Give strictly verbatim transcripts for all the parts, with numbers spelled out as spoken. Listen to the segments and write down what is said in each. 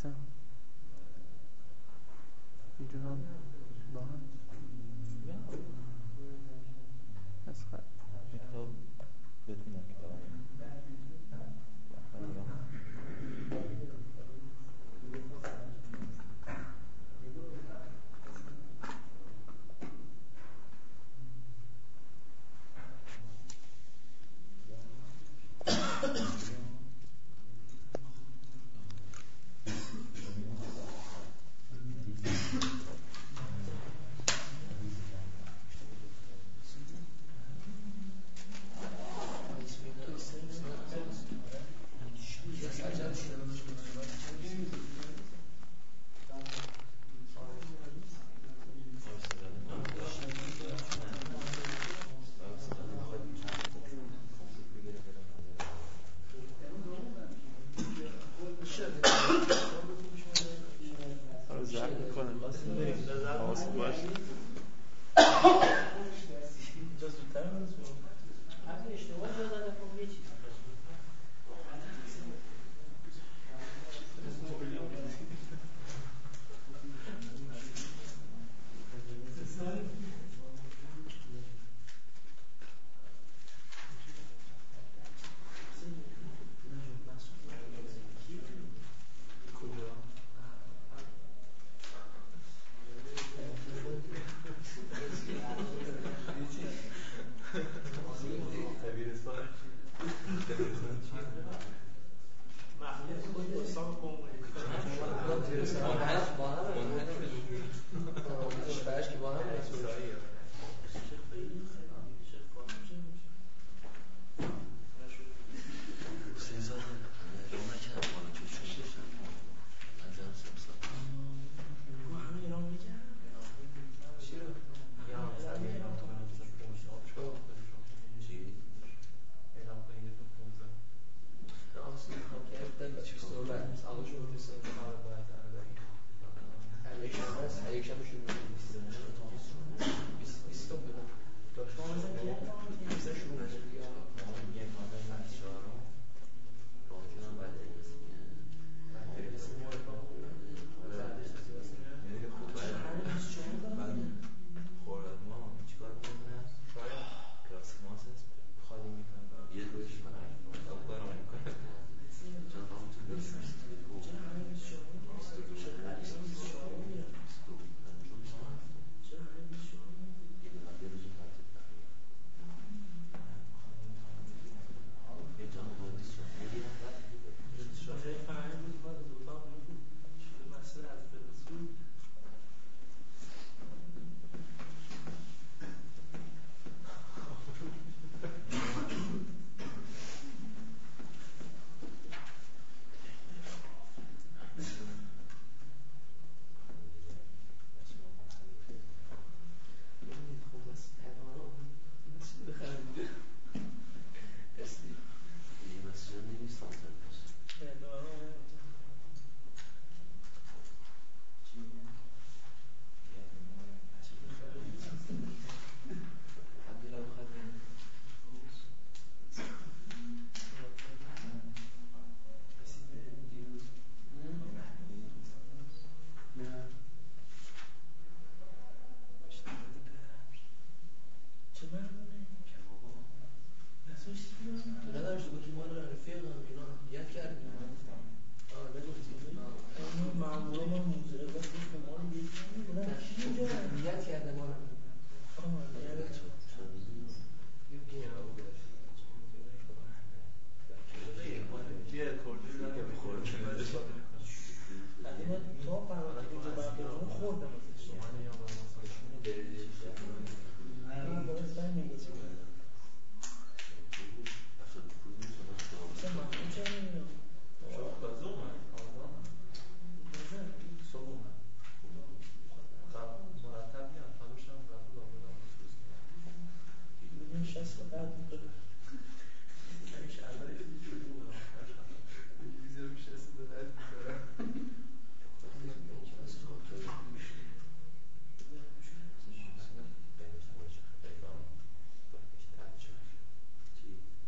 هستم اینجا هم با هم از خواهد کتاب بتونم کتاب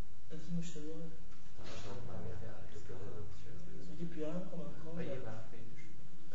اشتباهه. یکی پیانو کمک کن.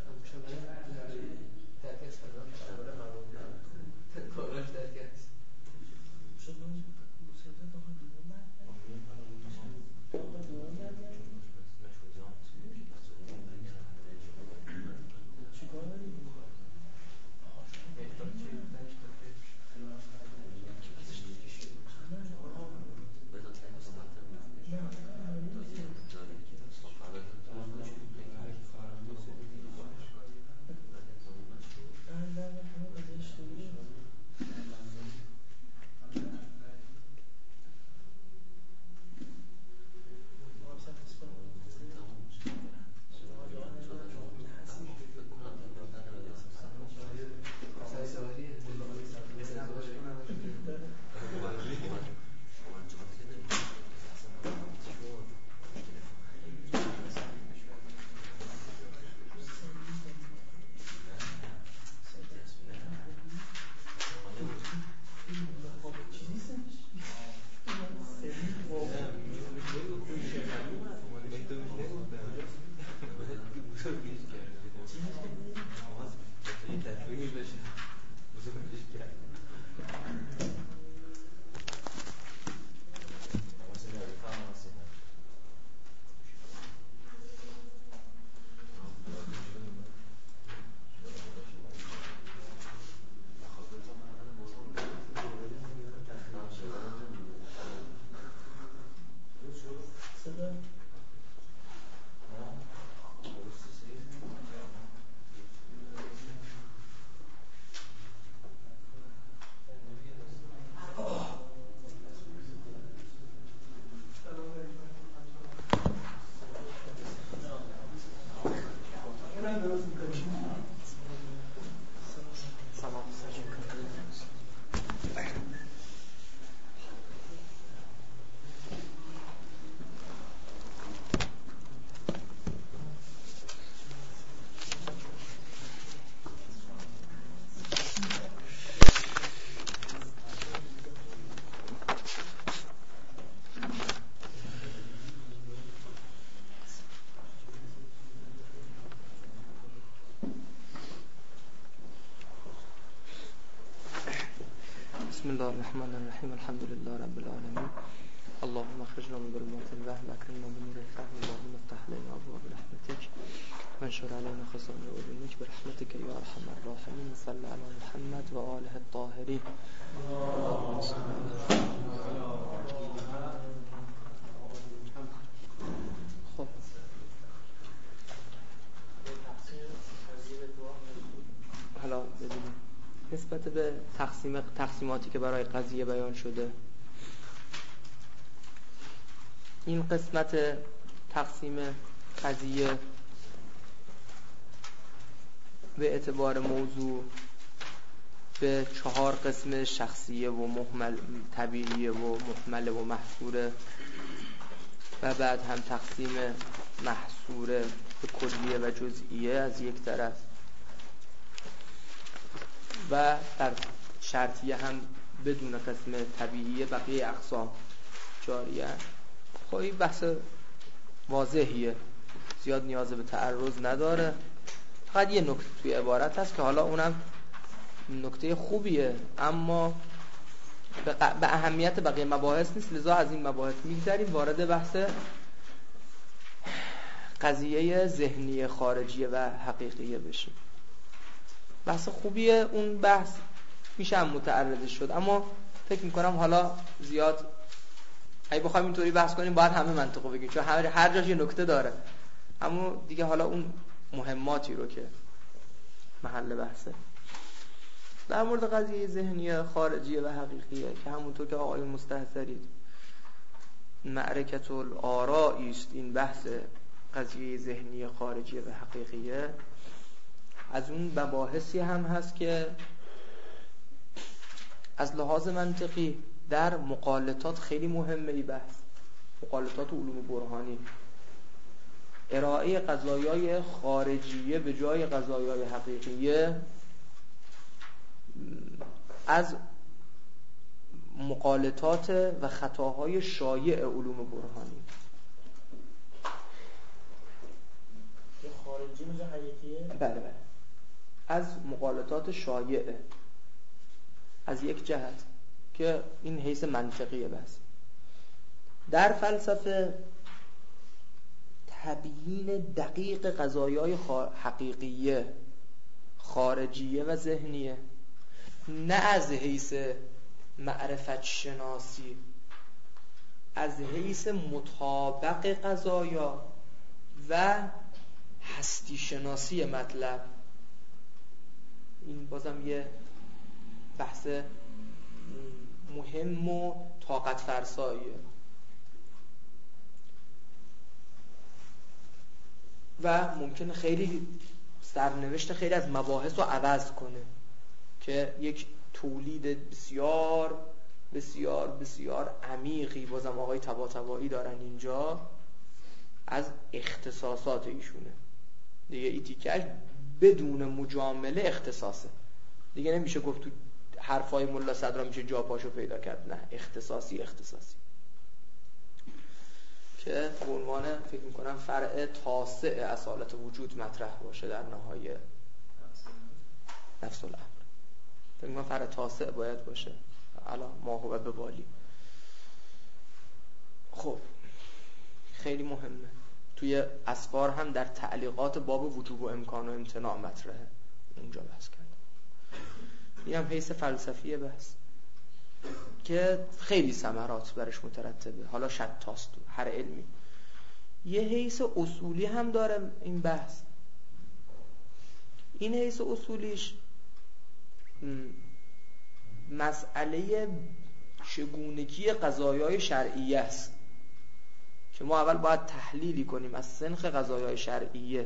بسم الله الرحمن الرحیم الحمد لله رب العالمین اللهم اخرجنا من ظلمات الوهم واكرمنا بنور الفهم اللهم افتح لنا ابواب رحمتك وانشر علينا خزائن علومك برحمتك يا ارحم الراحمين صل على محمد و آله الطاهرین. خب حالا ببینیم نسبت به تقسیم تقسیماتی که برای قضیه بیان شده، این قسمت تقسیم قضیه به اعتبار موضوع به چهار قسم شخصیه و محمل طبیعیه و محمل و محصوره و بعد هم تقسیم محصوره به کلیه و جزئیه از یک طرف و در شرطیه هم بدون قسم طبیعیه بقیه اقسام جاریه. خب این بحث واضحیه، زیاد نیاز به تعرض نداره. فقط یه نکته توی عبارت هست که حالا اونم نکته خوبیه اما به, ق... به اهمیت بقیه مباحث نیست، لذا از این مباحث میگذریم وارد بحث قضیه ذهنی خارجیه و حقیقیه بشیم. بحث خوبیه، اون بحث میشه هم متعرض شد، اما فکر میکنم حالا زیاد اگه بخوایم اینطوری بحث کنیم باید همه منطقو بگیم، چون هر هر جاش یه نکته داره، اما دیگه حالا اون مهماتی رو که محل بحثه. در مورد قضیه ذهنی خارجیه و حقیقیه که همونطور که آقای مستحضرید معرکت الآراء است این بحث قضیه ذهنی خارجیه و حقیقیه، از اون مباحثی هم هست که از لحاظ منطقی در مقالطات خیلی مهمه. این بحث مقالطات علوم برهانی، ارائه قضایای خارجیه به جای قضایای حقیقیه، از مقالطات و خطاهای شایع علوم برهانی. خارجی میشه حقیقیه؟ بله بله، از مغالطات شایعه از یک جهت که این حیث منطقیه. بس در فلسفه تبیین دقیق قضایای حقیقیه خارجیه و ذهنیه، نه از حیث معرفت شناسی، از حیث مطابق قضایا و هستی شناسی مطلب. این بازم یه بحث مهم و طاقت فرساییه و ممکنه خیلی سرنوشت خیلی از مباحث رو عوض کنه که یک تولید بسیار بسیار بسیار عمیقی بازم آقای طباطبایی دارن اینجا از اختصاصات ایشونه. دیگه ای تیکش بدون مجامله اختصاصه، دیگه نمیشه گفت تو حرفای ملا صدرا میشه جا پاشو پیدا کرد، نه، اختصاصی اختصاصی که به عنوان فکر میکنم فرع تاسع اصالت وجود مطرح باشه در نهایه نفس الامر. فکر میکنم فرع تاسع باید باشه الان ما هو به بالی. خب خیلی مهمه، توی اسفار هم در تعلیقات باب وجوب و امکان و امتناع مطرحه، اونجا بحث کرد. این هم حیث فلسفیه بحث که خیلی ثمرات برش مترتبه، حالا شتاست هر علمی. یه حیث اصولی هم داره این بحث. این حیث اصولیش مسئله چگونگی قضایای شرعیه است که ما اول باید تحلیلی کنیم از سنخ قضایای شرعیه.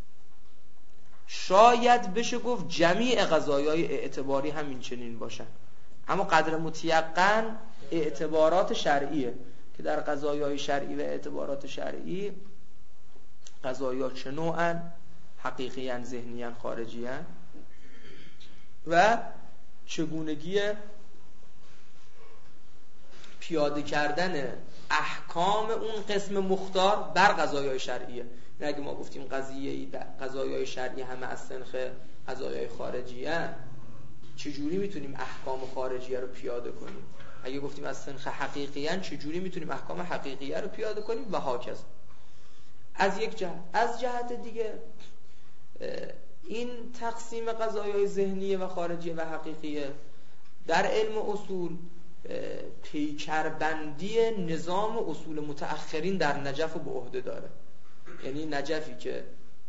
شاید بشه گفت جمیع قضایای اعتباری همین چنین باشن، اما قدر متیقن اعتبارات شرعیه که در قضایای شرعی و اعتبارات شرعی قضایا چه نوعن، حقیقیاً، ذهنیاً، خارجیاً، و چگونگی پیاده کردن احکام اون قسم مختار بر قضایای شرعیه. نه اگه ما گفتیم قضیه قضایای شرعی همه از سنخ قضایای خارجیه، چجوری میتونیم احکام خارجیه رو پیاده کنیم؟ اگه گفتیم از سنخ حقیقیه، چجوری میتونیم احکام حقیقیه رو پیاده کنیم؟ و هاکذا. از یک جهت. از جهت دیگه این تقسیم قضایای ذهنیه و خارجیه و حقیقیه در علم اصول پیکربندی نظام اصول متأخرین در نجف رو به عهده داره. یعنی نجفی که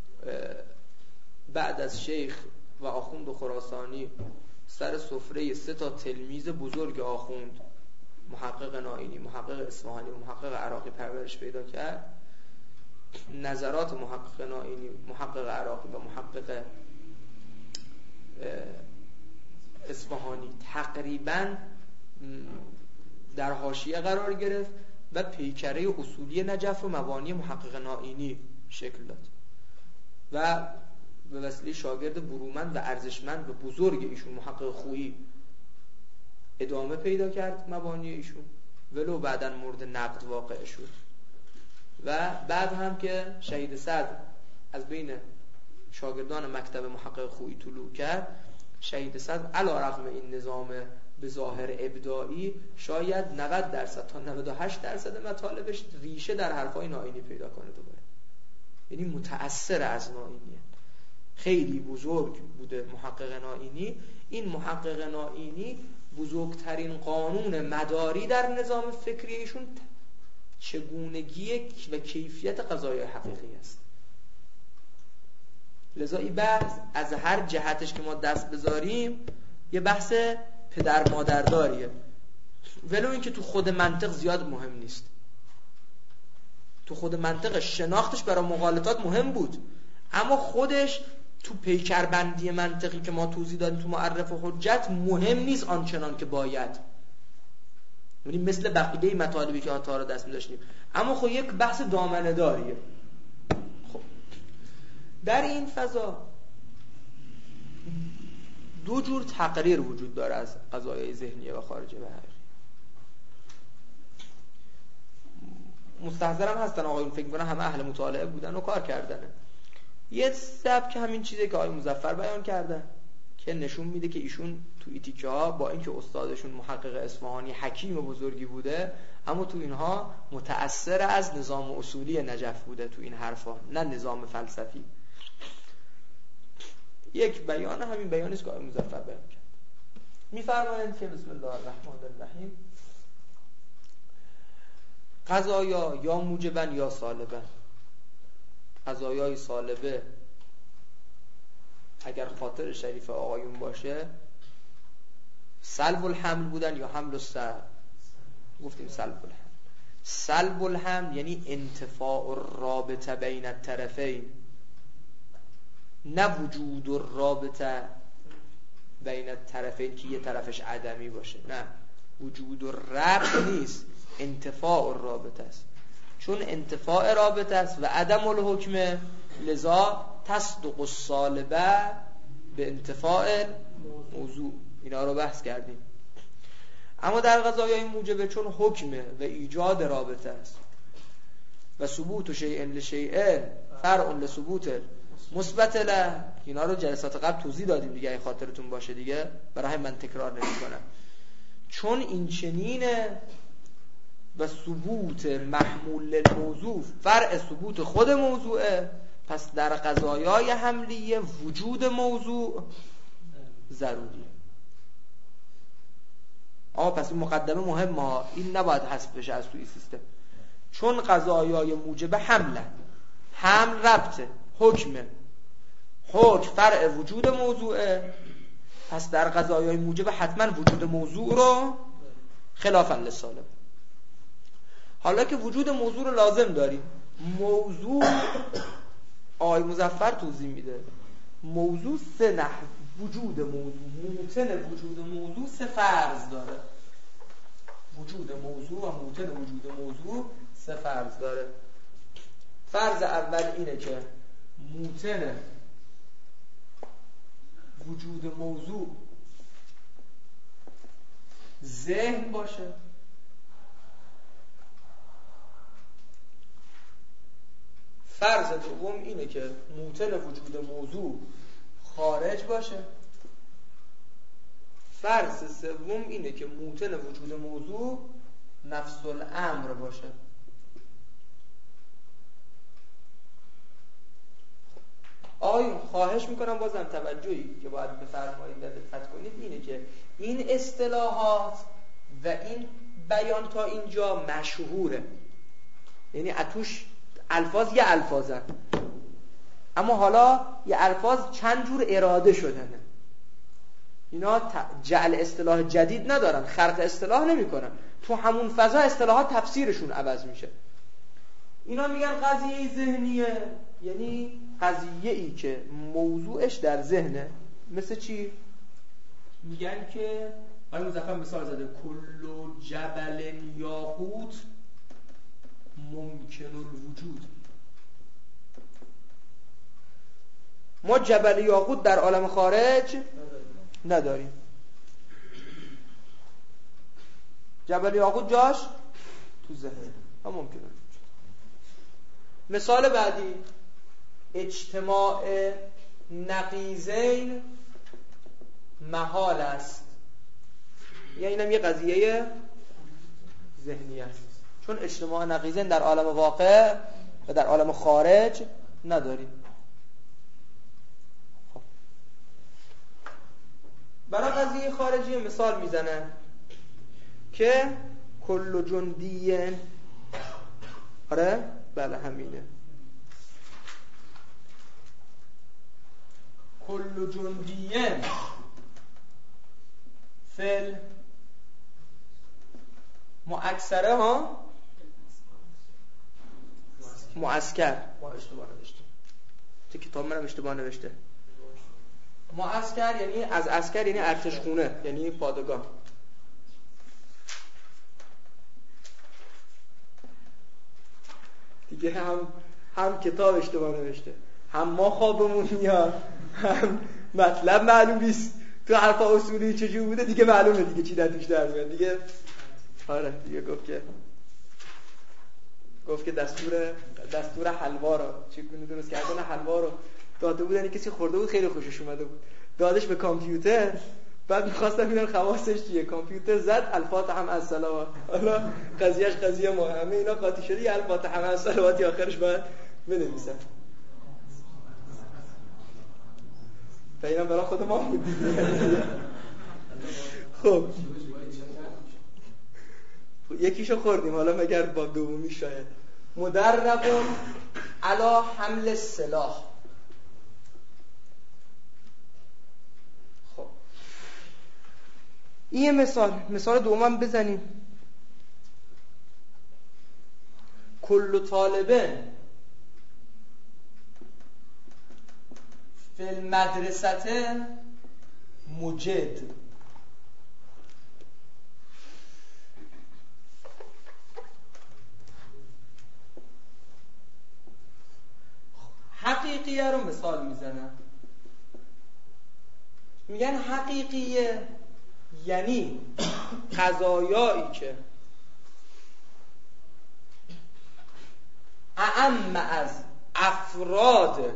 بعد از شیخ و آخوند و خراسانی سر سفره سه تا تلمیذ بزرگ آخوند، محقق نائینی، محقق اصفهانی و محقق عراقی پرورش پیدا کرد. نظرات محقق نائینی، محقق عراقی و محقق اصفهانی تقریباً در حاشیه قرار گرفت و پیکره اصولی نجف و مبانی محقق نائینی شکل داد و به وسیله شاگرد برومند و ارزشمند و بزرگ ایشون محقق خویی ادامه پیدا کرد مبانی ایشون، ولو بعداً مورد نقد واقع شد. و بعد هم که شهید صدر از بین شاگردان مکتب محقق خویی طلوع کرد، شهید صدر علی رغم این نظام به ظاهر ابداعی شاید نود درصد تا نود و هشت درصد مطالبش ریشه در حرفای نائینی پیدا کنه دوباره. یعنی متأثر از نائینیه، خیلی بزرگ بوده محقق نائینی. این محقق نائینی بزرگترین قانون مداری در نظام فکری ایشون چگونگی و کیفیت قضایای حقیقی است. لذا این بحث از هر جهتش که ما دست بذاریم یه بحث پدر مادرداریه، ولو اینکه تو خود منطق زیاد مهم نیست. تو خود منطق شناختش برای مغالطات مهم بود، اما خودش تو پیکربندی منطقی که ما توضیح دادیم تو معرف و حجت مهم نیست آنچنان که باید. یعنی مثل بقیه مطالبی که تا رو دست می‌داشتیم، اما خب یک بحث دامنه داریه. خب در این فضا دو جور تقریر وجود داره از قضایای ذهنیه و خارجی و حقیقی. مستحضرم هستن آقایون، فکر می‌کنم همه اهل مطالعه بودن و کار کردنه. یه سبک همین چیزی که آقای مظفر بیان کرده که نشون میده که ایشون تو ایتیکه ها با اینکه استادشون محقق اصفهانی حکیم بزرگی بوده، اما تو اینها متأثر از نظام اصولی نجف بوده تو این حرفا، نه نظام فلسفی. یک بیان همین بیانی است که آقای مظفر بیان کرد. میفرمایند که بسم الله الرحمن الرحیم قضایا یا موجبن یا سالبن. قضایای سالبه اگر خاطر شریف آقایون باشه سلب الحمل بودن یا حمل السر. گفتیم سلب الحمل. سلب الحمل یعنی انتفاع الرابطه بین الطرفین، نه وجود الرابطه بین الطرفین که یه طرفش عدمی باشه، نه، وجود الربط نیست، انتفاع الرابطه است. چون انتفاع رابطه است و عدم الحکم، لذا تصدق السالبه به انتفاع موضوع. اینا رو بحث کردیم. اما در قضایای موجبه چون حکمه و ایجاد رابطه است و ثبوت شیء لشیء فرع لثبوت مثبت له، اینا رو جلسات قبل توضیح دادیم دیگه، این خاطرتون باشه دیگه، برای من تکرار نمی‌کنم. چون این چنینه و ثبوت محمول للموضوع فرع ثبوت خود موضوعه، پس در قضایای حملیه وجود موضوع ضروریه. آه پس این مقدمه مهمه ها، این نباید حذف بشه از توی سیستم. چون قضایای موجبه حمله، حمل ربطه، حکمه، حکم فرع وجود موضوعه، پس در قضایای موجبه حتما وجود موضوع رو خلافا للسالب. حالا که وجود موضوع رو لازم داریم، موضوع آقای مظفر توضیح میده موضوع سه نحو وجود موضوع، موتن وجود موضوع سه فرض داره. وجود موضوع و موتن وجود موضوع سه فرض داره. فرض اول اینه که موتن وجود موضوع ذهن باشه. فرض دوم اینه که موتن وجود موضوع خارج باشه. فرض سوم اینه که موتن وجود موضوع نفس الامر باشه. آقایون خواهش میکنم بازم توجهی که باید بفرمایید و دقت کنید اینه که این اصطلاحات و این بیان تا اینجا مشهوره، یعنی اتوش الفاظ یه الفاظن، اما حالا یه الفاظ چند جور اراده شدنه. اینا جعل اصطلاح جدید ندارن، خلق اصطلاح نمی کنن، تو همون فضا اصطلاحات تفسیرشون عوض میشه. اینا میگن قضیه ذهنیه، یعنی قضیه ای که موضوعش در ذهنه. مثل چی؟ میگن که آقای مظفر مثال زده کل جبل یاقوت ممکن الوجود. ما جبل یاقوت در عالم خارج نداریم. جبل یاقوت جاش تو ذهن هم ممکنه. مثال بعدی اجتماع نقیضین محال است. یعنی اینم یه قضیه ذهنی است، چون اجتماع نقیضین در عالم واقع و در عالم خارج نداریم. خب. برای قضیه خارجی مثال میزنن که کل جندی، آره بله همینه، کل جندی فل مؤکسره ها معسکر. ما اشتباه نوشتیم، تو کتاب منم اشتباه نوشته. معسکر یعنی از عسکر، یعنی ارتش خونه، یعنی پادگان. دیگه هم هم کتاب اشتباه نوشته، هم ما خوابمون میاد، هم مطلب معلوم نیست. تو حرفا اصولی چجوری بوده دیگه معلومه دیگه چی در توش در میاد دیگه. آره دیگه گفت که گفت که دستور دستور حلوا رو چگونه درست کردن حلوا رو داده بودن کسی خورده بود خیلی خوشش اومده بود، دادش به کامپیوتر، بعد می‌خواستم ببینن خواصش چیه. کامپیوتر زد الفاتحه هم از صلوات. حالا قضیهش قضیه ما همه اینا قاطی شده، یه الفاتحه هم از صلواتی آخرش بعد بنویسن. و اینا برای خود ما بود. خب یکیشو خوردیم، حالا مگر با دومی شاید. مدرب علی حمل السلاح. خب این مثال مثال دومم بزنیم. کل طالب فی المدرسه مجد. حقیقیه رو مثال میزنن، میگن حقیقیه یعنی قضایایی که اعم از افراد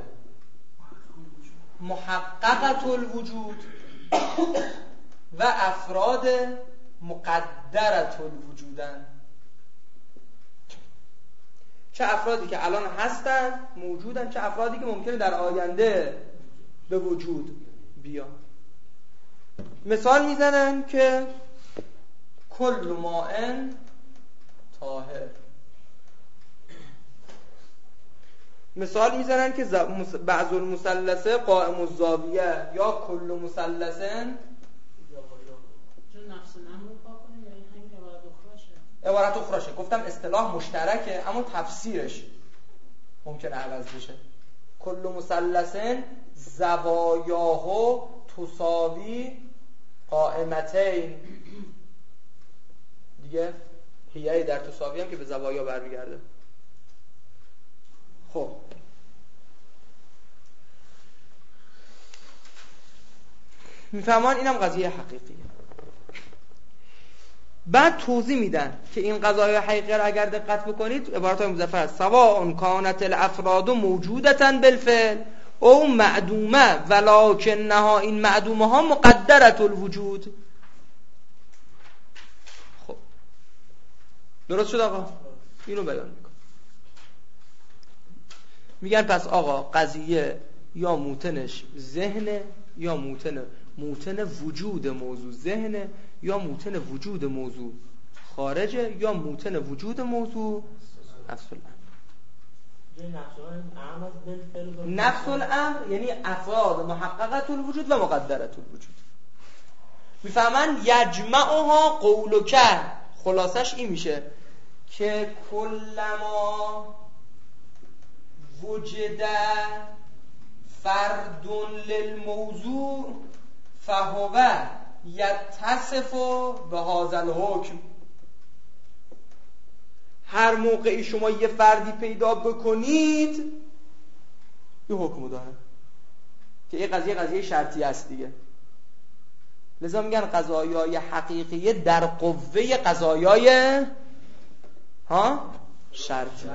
محققة الوجود و افراد مقدرة الوجودن. چه افرادی که الان هستن موجودن، چه افرادی که ممکنه در آینده به وجود بیان. مثال میزنن که کل ماء طاهر. مثال میزنن که بعض المثلثه قائم الزاویه یا کل مثلثن عبارت اخراشه. گفتم اصطلاح مشترکه اما تفسیرش ممکنه عوض بشه. کل مثلثن زوایاه تساوی قائمتین. دیگه هیئه در تساوی هم که به زوایا برمیگرده. خب میفهمان اینم قضیه حقیقیه. بعد توضیح میدن که این قضایای حقیقی رو اگر دقت بکنید عبارت‌های مظفر است. سواء کانت الافراد موجودة بالفعل او معدومه ولکنها، این معدومه ها مقدرة الوجود. خب درست شد آقا؟ اینو بیان میکن. میگن پس آقا قضیه یا موتنش ذهنه یا موتن موتن وجود موضوع ذهنه یا موتن وجود موضوع خارجه یا موتن وجود موضوع نفس الامر. نفس الامر یعنی افراد محققة الوجود و مقدرة الوجود. میفهمن یجمعها قولک. خلاصش این میشه که کلما وجد فرد للموضوع فهو یتصف به هذا الحکم. هر موقعی شما یه فردی پیدا بکنید یه حکم داره که این قضیه قضیه شرطی است دیگه. لذا میگن قضایای حقیقیه در قوه قضایای ها شرطیه.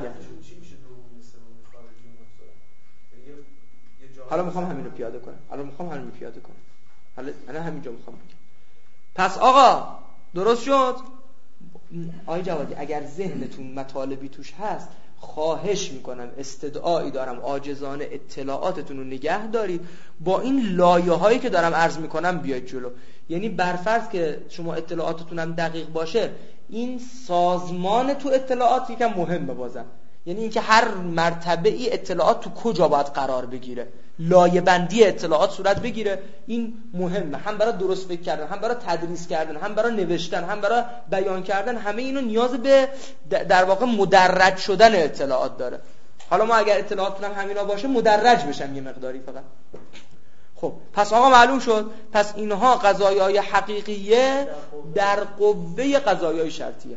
حالا میخوام همین رو پیاده کنم. حالا میخوام همین رو پیاده کنم. حالا انا همینجا میخوام بگم. پس آقا درست شد؟ آقای جوادی اگر ذهنتون مطالبی توش هست خواهش میکنم، استدعایی دارم عاجزانه اطلاعاتتون رو نگه دارید، با این لایه هایی که دارم عرض میکنم بیاید جلو. یعنی برفرض که شما اطلاعاتتون هم دقیق باشه، این سازمان تو اطلاعات یکم مهمه بازم. یعنی اینکه هر مرتبه ای اطلاعات تو کجا باید قرار بگیره، لایه بندی اطلاعات صورت بگیره، این مهمه. هم برای درست فکر کردن، هم برای تدریس کردن، هم برای نوشتن، هم برای بیان کردن. همه اینو نیاز به در واقع مدرج شدن اطلاعات داره. حالا ما اگر اطلاعاتون هم همینا باشه مدرج بشن یه مقداری فقط. خب پس آقا معلوم شد، پس اینها قضایای حقیقیه در قوه قضایای شرطیه.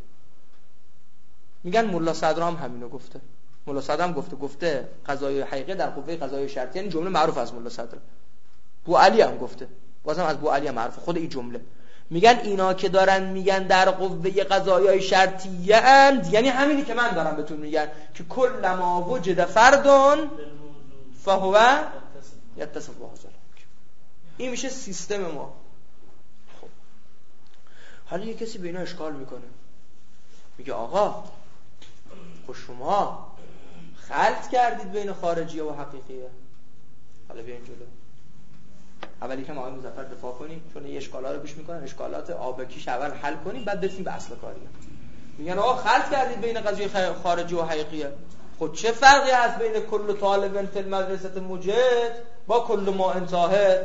میگن ملا صدر هم همینو گفته. ملا صدر هم گفته گفته قضایای حقیقی در قوه قضایای شرطیه. یعنی جمله معروف از ملا صدر. بو علی هم گفته، بازم از بو علی هم معروف خود این جمله. میگن اینا که دارن میگن در قوه قضایای شرطیه اند، یعنی همینی که من دارم بهتون میگن که کل ما وجد فردون فهو یتصف بهذا الحکم. این میشه سیستم ما. خب حالا یه کسی به اینا اشکال میکنه، میگه آقا خب شما خلط کردید بین خارجیه و حقیقیه. حالا بیاین جلو. اولی که ما آقای مظفر دفاع کنیم، چون یه اشکالا رو پیش میکنن، اشکالات آبکیش اول حل کنیم بعد برسیم به اصل کاری. میگن آقا خلط کردید بین قضیه خارجی و حقیقیه. خب چه فرقی هست بین کل طالب فی المدرسه مجد با کل ما انتاهر؟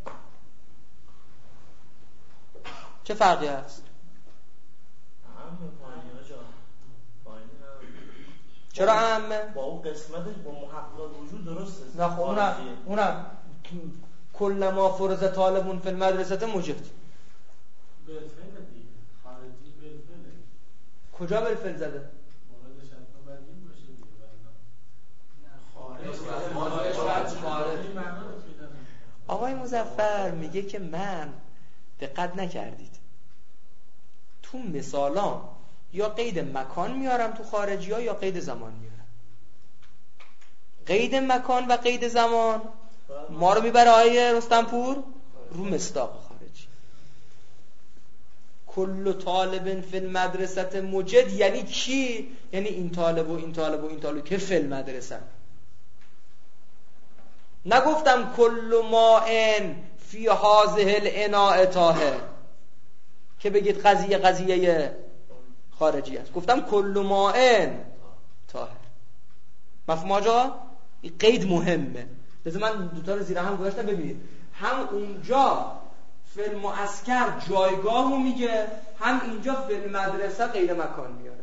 چه فرقی هست؟ چرا عامه؟ با اون قسمتش با محقق وجود درسته. نه خب اونم اونم کل ما فرض طالبون فی المدرسه مجد. بالفعل دیگه. خارجی بالفعل. کجا بالفعل زده؟ موردش حتما باید این باشه دیگه. خارج. آقای مظفر میگه که من دقت نکردید تو مثالام یا قید مکان میارم تو خارجی ها یا قید زمان میارم. قید مکان و قید زمان ما رو میبره آیه رستمپور رو مصداق خارجی. کل طالب فی المدرسه مجد یعنی کی؟ یعنی این طالب و این طالب و این طالب که فی المدرسه. نگفتم کل ماء فی هذه الاناء طاهر که بگید قضیه قضیه خارجی است. گفتم کل ماء طاهر. مفهوم آجا؟ این قید مهمه. لذا من دوتا رو زیر هم گذاشتم ببینید. هم اونجا فی المعسکر جایگاه رو میگه، هم اینجا فی المدرسه قید مکان میاره.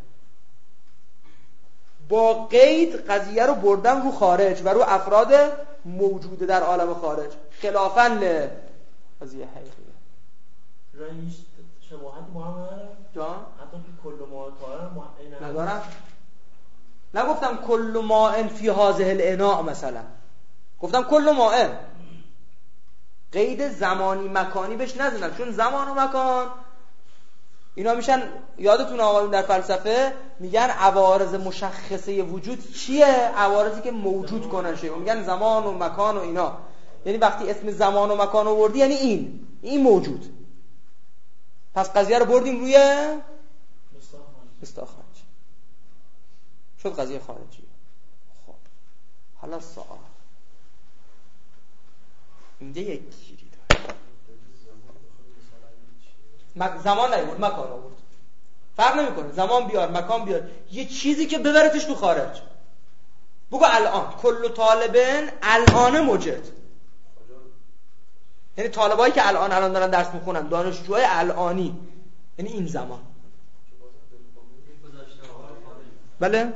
با قید قضیه رو بردم رو خارج و رو افراد موجوده در عالم خارج، خلافاً ل قضیه حقیقیه. رنج شباهتی با هم نداره؟ جان؟ حتی که کل ما طاهر ندارم. نگفتم کل ماء فی هذه الاناء مثلا، گفتم کل ماء. قید زمانی مکانی بهش نزدم، چون زمان و مکان اینا میشن، یادتون آقایون در فلسفه میگن عوارض مشخصه وجود چیه؟ عوارضی که موجود کنن شی، میگن زمان و مکان و اینا. یعنی وقتی اسم زمان و مکان رو بردی یعنی این این موجود. پس قضیه رو بردیم روی مصداق خارجی، شد قضیه خارجی. خب حالا سوال اینجا یک گیری داره. زمان نیورد، مکان آورد، فرق نمیکنه. زمان بیار مکان بیار، یه چیزی که ببرتش تو خارج. بگو الان کل طالبن الان مجد، یعنی طالبایی که الان الان دارن درس میخونن، دانشجوهای الانی، یعنی این زمان. بله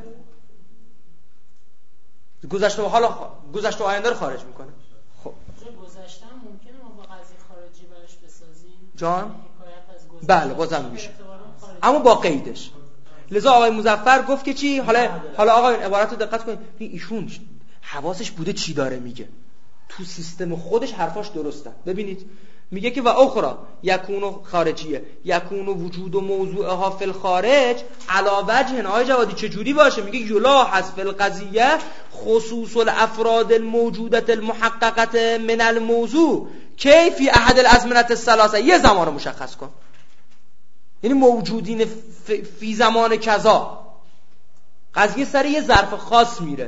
گذشته و حالا گذشته و آینده رو خارج میکنه. خب گذشته هم ممکنه ما با قضیه خارجی براش بسازیم جان؟ بله بازم میشه، اما با قیدش. لذا آقای مظفر گفت که چی؟ حالا حالا آقا این عبارت رو دقت کنید. ایشون حواسش بوده چی داره میگه، تو سیستم خودش حرفاش درسته. ببینید میگه که و اخرى یکون خارجیه یکون وجود و موضوعها فی الخارج علی وجه. آقای جوادی چه جوری باشه؟ میگه یلا حذف القضیه خصوص الافراد الموجوده المحققه من الموضوع کیفی احد الازمنه الثلاثه. یه زمان رو مشخص کن، یعنی موجودین فی زمان کذا. قضیه سر یه ظرف خاص میره.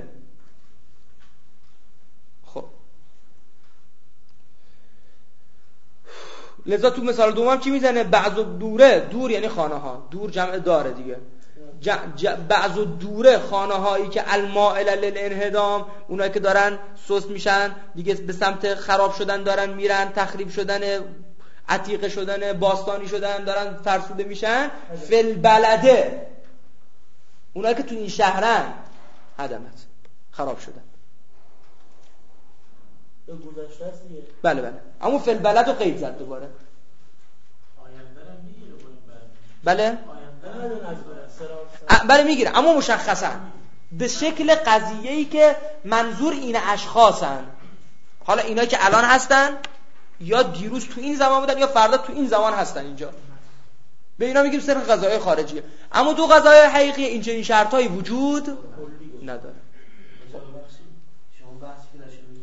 خب لذا تو مثال دوم چی میزنه؟ بعض دوره، دور یعنی خانه ها، دور جمع داره دیگه. بعض دوره خانه هایی که المائل للانهدام، اونایی که دارن سست میشن دیگه، به سمت خراب شدن دارن میرن، تخریب شدن، عتیقه شدن، باستانی شدن، دارن فرسوده میشن. فل بلده اونایی که تو این شهرن هدمت، خراب شدن. گذشته است دیگه. بله بله، اما فل بلد رو قید زد دوباره. آینده هم میگیره با این بله آینده بله میگیره، اما مشخصا به شکل قضیه‌ای که منظور این اشخاصن. حالا اینا که الان هستن یا دیروز تو این زمان بودن یا فردا تو این زمان هستن اینجا، به اینا میگیم صرف قضایای خارجیه. اما دو قضایای حقیقی این چنین شرطایی وجود نداره. شما بحثی که داشتیم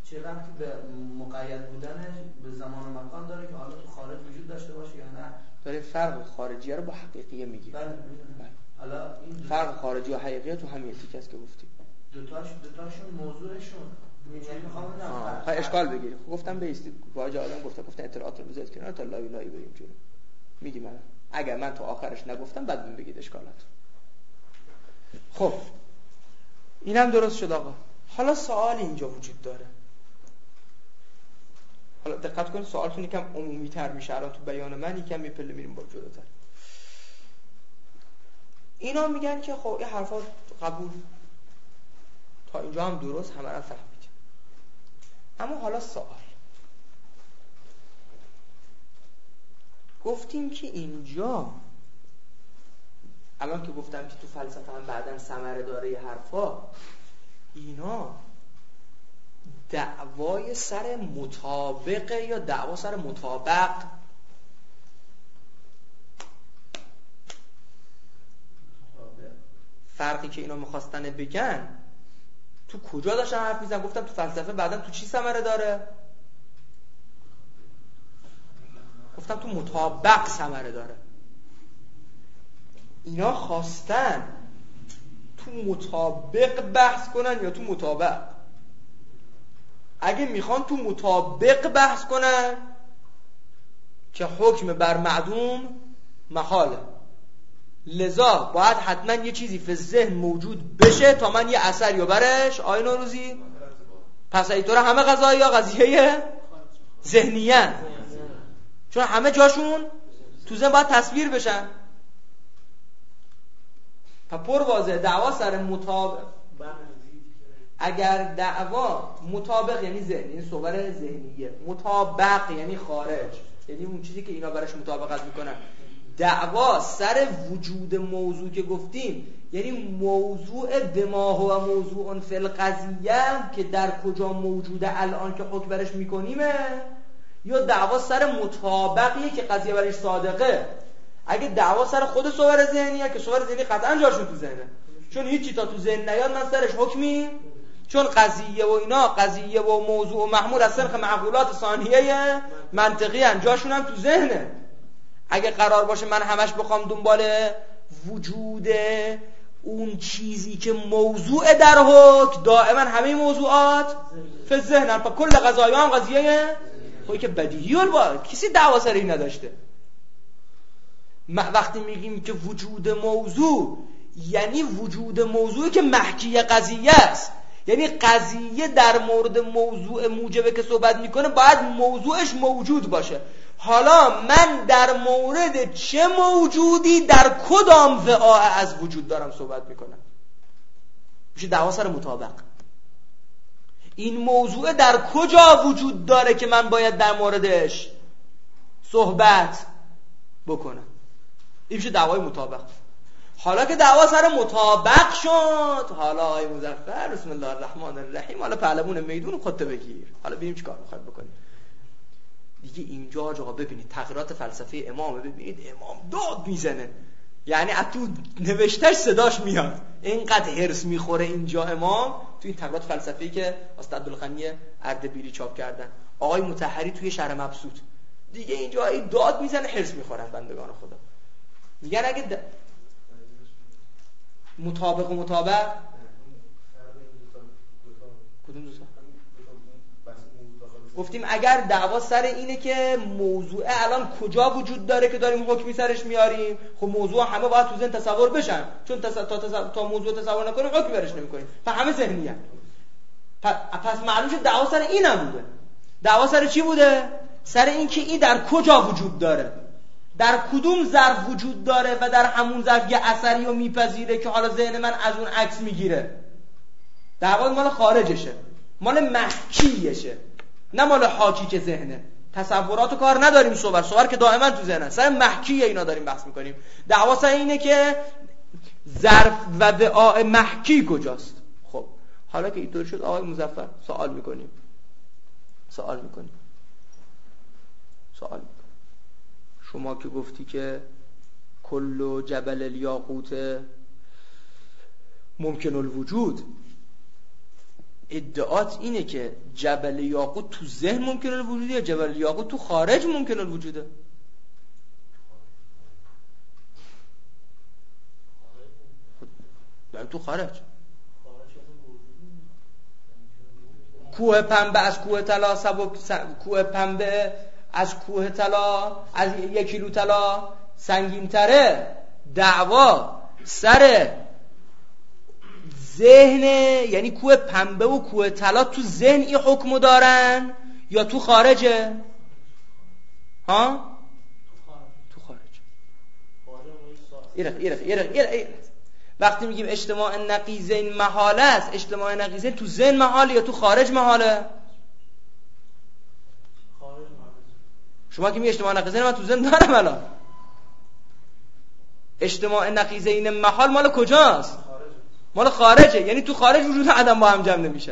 چه ربطی به مقید بودنش به زمان و مکان داره که حالا تو خارج وجود داشته باشه یا نه؟ داره فرق خارجیه رو با حقیقیه میگی. بله میدونم. حالا این فرق خارجی و حقیقیه تو همین تیکه است که گفتی. دوتاش دوتاشون موضوعشون یعنی میخوام بگم خب اشکال بگیری. خب گفتم بیستی واجه آدم گفتم گفتن اطلاعات رو بذارید کنار تا لای لای بریم جلو. میگی من اگر من تو آخرش نگفتم بعد بهم بگید اشکالات. خب اینم درست شد آقا. حالا سوال اینجا وجود داره. حالا دقت کنید سوالتون یکم عمومی تر میشه الان تو بیان من یکم میپله میریم با جلوتر. اینا میگن که خب این حرفا قبول تا اینجا هم درست همه را فهمید. اما حالا سوال گفتیم که اینجا الان که گفتم که تو فلسفه هم بعداً ثمره داره یه حرفا اینا دعوای سر مطابقه یا دعوا سر مطابق فرقی که اینا میخواستن بگن تو کجا داشتن حرف میزن؟ گفتم تو فلسفه بعداً تو چی ثمره داره؟ گفتم تو مطابق ثمره داره. اینا خواستن تو مطابق بحث کنن یا تو مطابق؟ اگه میخوان تو مطابق بحث کنن که حکم بر معدوم محاله، لذا باید حتما یه چیزی فی ذهن موجود بشه تا من یه اثری و برش آی نوروزی. پس اینطور همه قضایی ها قضیه ذهنیه، چون همه جاشون تو ذهن باید تصویر بشن. پس پر واضحه دعوا سر مطابق. اگر دعوا مطابق یعنی ذهن، یعنی صور ذهنیه، مطابق یعنی خارج، یعنی اون چیزی که اینا برش مطابقت میکنن. دعوا سر وجود موضوع که گفتیم یعنی موضوع بما هو موضوع فی القضیه که در کجا موجوده الان که حکم برش میکنیمه، یا دعوا سر مطابقیه که قضیه برش صادقه. اگه دعوا سر خود صور ذهنیه که صور ذهنی قطعا جاشون تو ذهنه، چون هیچی تا تو ذهن نیاد من سرش حکمی، چون قضیه و اینا قضیه و موضوع و محمول از سنخ معقولات ثانیه منطقی هن، جاشون هم تو ذهنه. اگه قرار باشه من همش بخوام دنبال وجود اون چیزی که موضوع در حکم، دائما همه موضوعات فی ذهن هن، پا کل قضایی هم قضیه خوی که بدیهی البا کسی دعوا سر این نداشته. وقتی میگیم که وجود موضوع یعنی وجود موضوعی که محکی قضیه است، یعنی قضیه در مورد موضوع موجبه که صحبت میکنه باید موضوعش موجود باشه. حالا من در مورد چه موجودی در کدام وعاء از وجود دارم صحبت میکنم، میشه دعوا سر مطابق. این موضوع در کجا وجود داره که من باید در موردش صحبت بکنم، این میشه دعوای مطابق. حالا که دعوا سر مطابق شد، حالا آقای مظفر بسم الله الرحمن الرحیم، حالا پهلوون میدون خودت بگیر، حالا ببینیم چی کار میخواید بکنید دیگه. اینجا آقا ببینید تغییرات فلسفه امام، ببینید امام داد میزنه، یعنی از تو نوشتش صداش میاد، اینقدر هرس میخوره اینجا امام تو این تغییرات فلسفی که استاد عبدالغنی اردبیلی چاپ کردن، آقای مطهری توی شرح مبسوط، دیگه اینجا این داد میزنه، هرس میخورن بندگان خدا. میگن اگه د... مطابق و مطابق کدوم دوستا؟ گفتیم اگر دعوا سر اینه که موضوع الان کجا وجود داره که داریم حکمی سرش میاریم، خب موضوع همه باید تو ذهن تصور بشن، چون تص... تا, تص... تا موضوع تصور نکنیم حکمی برش نمیکنیم، پس همه ذهنیه. پس, پس معلوم شد دعوا سر این هم بوده. دعوا سر چی بوده؟ سر این که این در کجا وجود داره، در کدوم ظرف وجود داره و در همون ظرف یه اثری رو میپذیره که حالا ذهن من از اون عکس میگیره. دعوا مال خارجشه، مال محکیشه، نه مال حاکی که ذهنه. تصوراتو کار نداریم، صور صور که دائما تو ذهنه، سر محکیه اینا داریم بحث میکنیم. دعوا سر اینه که ظرف و وعاء محکی کجاست. خب حالا که اینطور شد آقای مظفر سوال میکنیم سوال میکنیم سوال میکنیم شما که گفتی که کل جبل الیاقوت ممکن الوجود، ادعات اینه که جبل یاقوت تو ذهن ممکنه الوجوده یا جبل یاقوت تو خارج ممکنه الوجوده؟ یعنی تو خارج. کوه پنبه از کوه طلا سبک س... کوه پنبه از کوه طلا از یک کیلو طلا سنگین تره. دعوا سر ذهن، یعنی کوه پنبه و کوه طلا تو ذهن این حکمو دارن یا تو خارجه؟ ها؟ تو خارج. ایره ایره ایره ایره ایره. وقتی میگیم اجتماع نقیضین محاله است، اجتماع نقیضین تو ذهن محاله یا تو خارج محاله؟ شما که میگی اجتماع نقیضین من تو ذهن دارم الان. اجتماع نقیضین محال مال کجاست؟ مال خارجه، یعنی تو خارج وجود آدم با هم جمع نمیشه.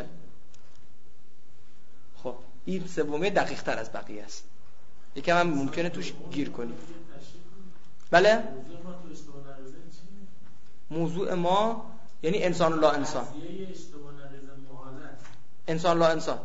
خب این سومه دقیق تر از بقیه است، یکم هم ممکنه توش گیر کنیم. بله؟ موضوع ما یعنی انسان لا انسان. انسان لا انسان.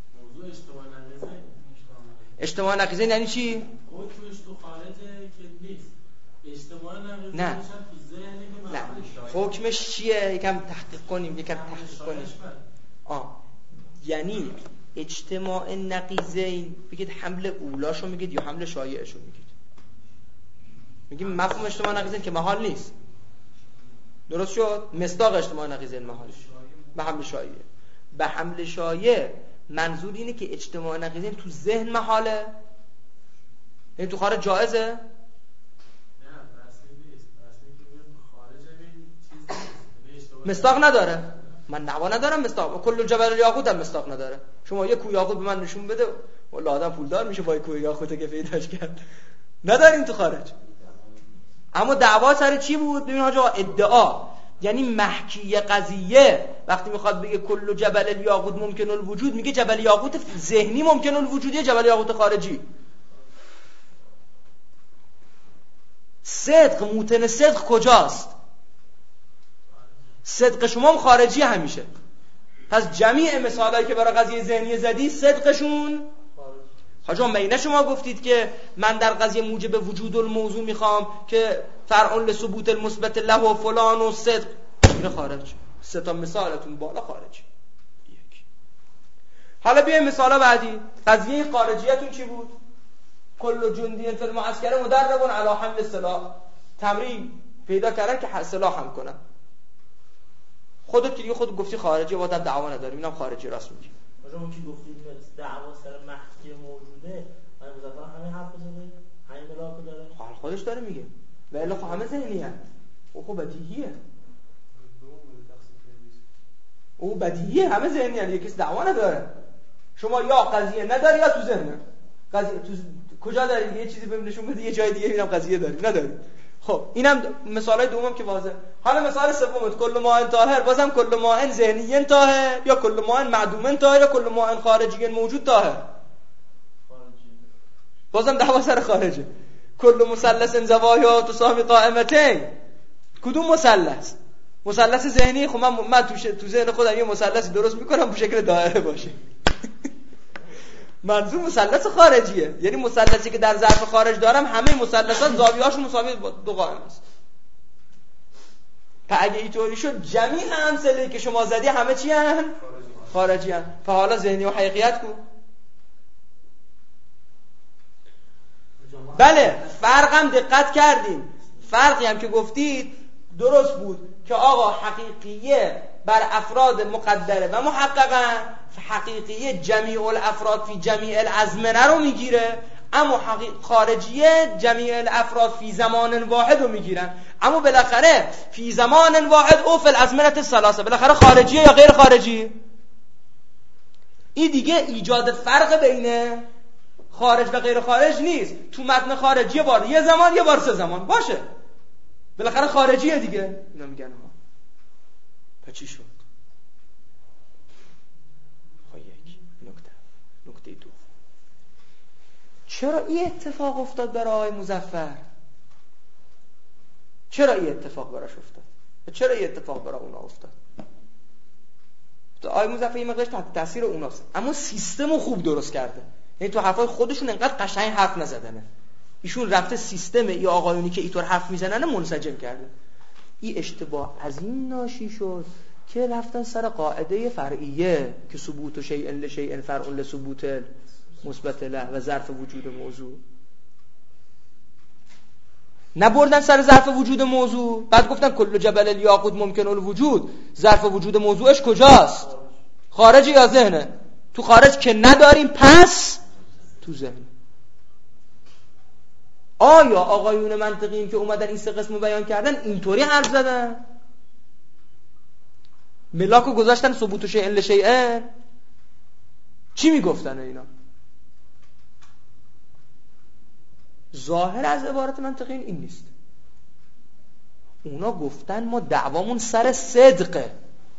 اجتماع نقیضین یعنی چی؟ حکمش تو خارجه که نیست. اجتماع نقیضین نه. تو ذهنه که نه محل حکمش چیه؟ یکم تحقیق کنیم یکم تحقیق کنیم. آه یعنی اجتماع نقیضین بگید حمل اولاشو میگید یا حمل شایعشو میگید؟ میگیم مفهوم اجتماع نقیضین که محال نیست. درست شد؟ مصداق اجتماع نقیضین محال به حمل شایع. به حمل شایع منظور اینه که اجتماع نقیضین تو ذهن محاله، یعنی تو خارج جائزه؟ مصداق نداره. من نوا ندارم مصداق. کل جبل یاقوت هم مصداق نداره. شما یه کوه یاقوت به من نشون بده والله آدم پولدار میشه با کوه یاقوت که پیداش کرد. نداریم تو خارج. اما دعوا سر چی بود؟ ببین آقا ادعا یعنی محکی قضیه وقتی میخواد بگه کل جبل یاقوت ممکن الوجود، میگه جبل یاقوت ذهنی ممکن الوجود یا جبل یاقوت خارجی؟ صدق موتن صدق کجاست؟ صدق شما هم خارجی همیشه. پس جمیع مثالایی که برای قضیه ذهنی زدی صدقشون حاجا مینه شما گفتید که من در قضیه موجب وجود الموضوع میخوام که فرع لثبوت المثبت له و فلان و صدق، این خارج. سه تا مثالتون بالا خارجی. یک. حالا بیایم مثالا بعدی. قضیه خارجیتون چی بود؟ کل جندی فی المعسکر مدرب علی حمل السلاح. تمرین پیدا کردن که سلاح هم کنن. خودت که دیگه خود گفتی خارجی، با دعوا نداریم، اینم خارجی راست میگی. آقا اون که گفتید دعوا سر محکی موجوده، من مضافا همین حرف بزنه، همین ملاک داره. حال خودش داره میگه. ولی خب همه ذهنی هست. او خب بدیهیه. او بدیهیه، همه ذهنی هست. یکی دعوا نداره. شما یا قضیه نداری یا تو ذهنه. قضیه تو کجا داری؟ یه چیزی بهم نشون بده، یه جای دیگه میرم قضیه داری. نداری. خب اینم مثالای دومم که واضحه. حالا مثال سومت کل ماء طاهر، بازم کل ماء ذهنی طاهر یا کل ماء معدوم طاهر یا کل ماء خارجی موجود طاهر؟ بازم دعوا سر خارجه. کل مثلث زوایا تساوی قائمتین. کدوم مثلث؟ مثلث ذهنی. خب من من تو تو ذهن خودم یه مثلث درست میکنم به شکل دایره باشه. منظور مثلث خارجیه، یعنی مثلثی که در ظرف خارج دارم همه مثلثات زاویه‌هاشون مساوی دو قائم است. تا اگه اینطوری شد جمیع امثله که شما زدی همه چی هستن؟ خارجی هستن. فحالا ذهنی و حقیقت کو؟ بله فرقم دقت کردیم. فرقی هم که گفتید درست بود که آقا حقیقیه بر افراد مقدره و محققا، حقیقیه جمیع الافراد فی جمیع الازمنه رو میگیره، اما خارجیه جمیع الافراد فی زمان واحد رو میگیرن. اما بالاخره فی زمان واحد او فی الازمنه الثلاثه، بالاخره خارجیه یا غیر خارجی؟ این دیگه ایجاد فرق بین خارج و غیر خارج نیست. تو متن خارجی یه بار یه زمان یه بار سه زمان باشه، بالاخره خارجیه دیگه. اینا میگن ها پس چی شد؟ خب یک نکته نکته دو، چرا این اتفاق افتاد برای آقای مظفر؟ چرا این اتفاق براش افتاد؟ چرا این اتفاق برای اونا افتاد؟ آقای مظفر این مقدارش تحت تاثیر اوناست، اما سیستمو خوب درست کرده. یعنی تو حرفای خودشون انقدر قشنگ حرف نزدنه، ایشون رفته سیستم ای آقایونی که اینطور حرف میزنن منسجم کرده. این اشتباه از این ناشی شد که رفتن سر قاعده فرعیه که ثبوت شیء لشیء فرع لثبوت مثبت له و ظرف وجود موضوع، نبردن سر ظرف وجود موضوع. بعد گفتن کل جبل الیاقوت ممکن الوجود، ظرف وجود موضوعش کجاست؟ خارج یا ذهنه؟ تو خارج که نداریم، پس تو ذهن. آیا آقایون منطقیم که اومدن این سه قسمو بیان کردن اینطوری حرف زدن؟ ملاکو گذاشتن ثبوت شیء لشیء؟ چی میگفتن اینا؟ ظاهر از عبارت منطقی این نیست. اونا گفتن ما دعوامون سر صدقه.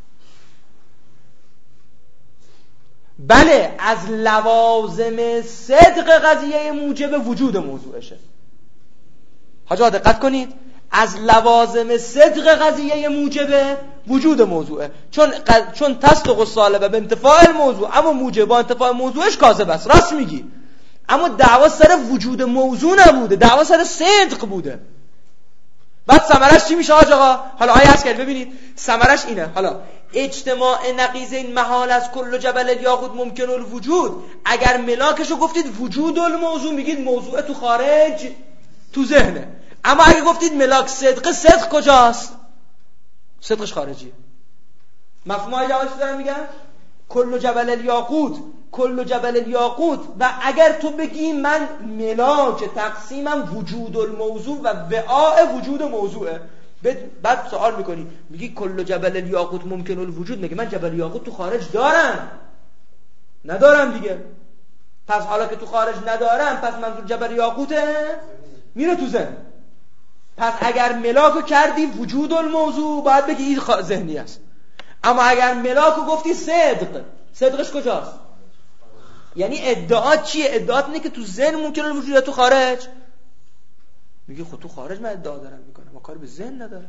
بله، از لوازم صدق قضیه موجب وجود موضوعشه. حاجا دقت کنید، از لوازم صدق قضیه موجب وجود موضوعه، چون ق... چون تصدق الصالح به انتفاع الموضوع، اما موجب با انتفاع موضوعش کاذب است. راست میگی، اما دعوا سر وجود موضوع نبوده، دعوا سر صدق بوده. بعد ثمرش چی میشه آقا؟ حالا آیه هست کرد ببینید ثمرش اینه. حالا اجتماع نقیض این محال از کل جبل الیاقوت ممکن الوجود، اگر ملاکشو گفتید وجود الموضوع، میگید موضوع تو خارج تو ذهنه. اما اگه گفتید ملاک صدق، صدق کجاست؟ صدقش خارجیه. مفهوم های جوابش دارم میگم؟ کل جبل الیاقوت، کل جبل الیاقوت. و اگر تو بگی من ملاک تقسیمم وجود الموضوع و وعاء وجود موضوعه، بعد سوال میکنی میگی کل جبل الیاقوت ممکن الوجود، میگه من جبل الیاقوت تو خارج دارم؟ ندارم دیگه. پس حالا که تو خارج ندارم، پس منظور جبل الیاقوته میره تو ذهن. پس اگر ملاکو کردی وجود الموضوع، باید بگی این خ... ذهنی است. اما اگر ملاکو گفتی صدق، صدقش کجاست؟ یعنی ادعات چیه؟ ادعات اینه که تو ذهن ممکنه الوجود یا تو خارج. میگه خود تو خارج من ادعا دارم میکنم، ما کار به ذهن ندارم.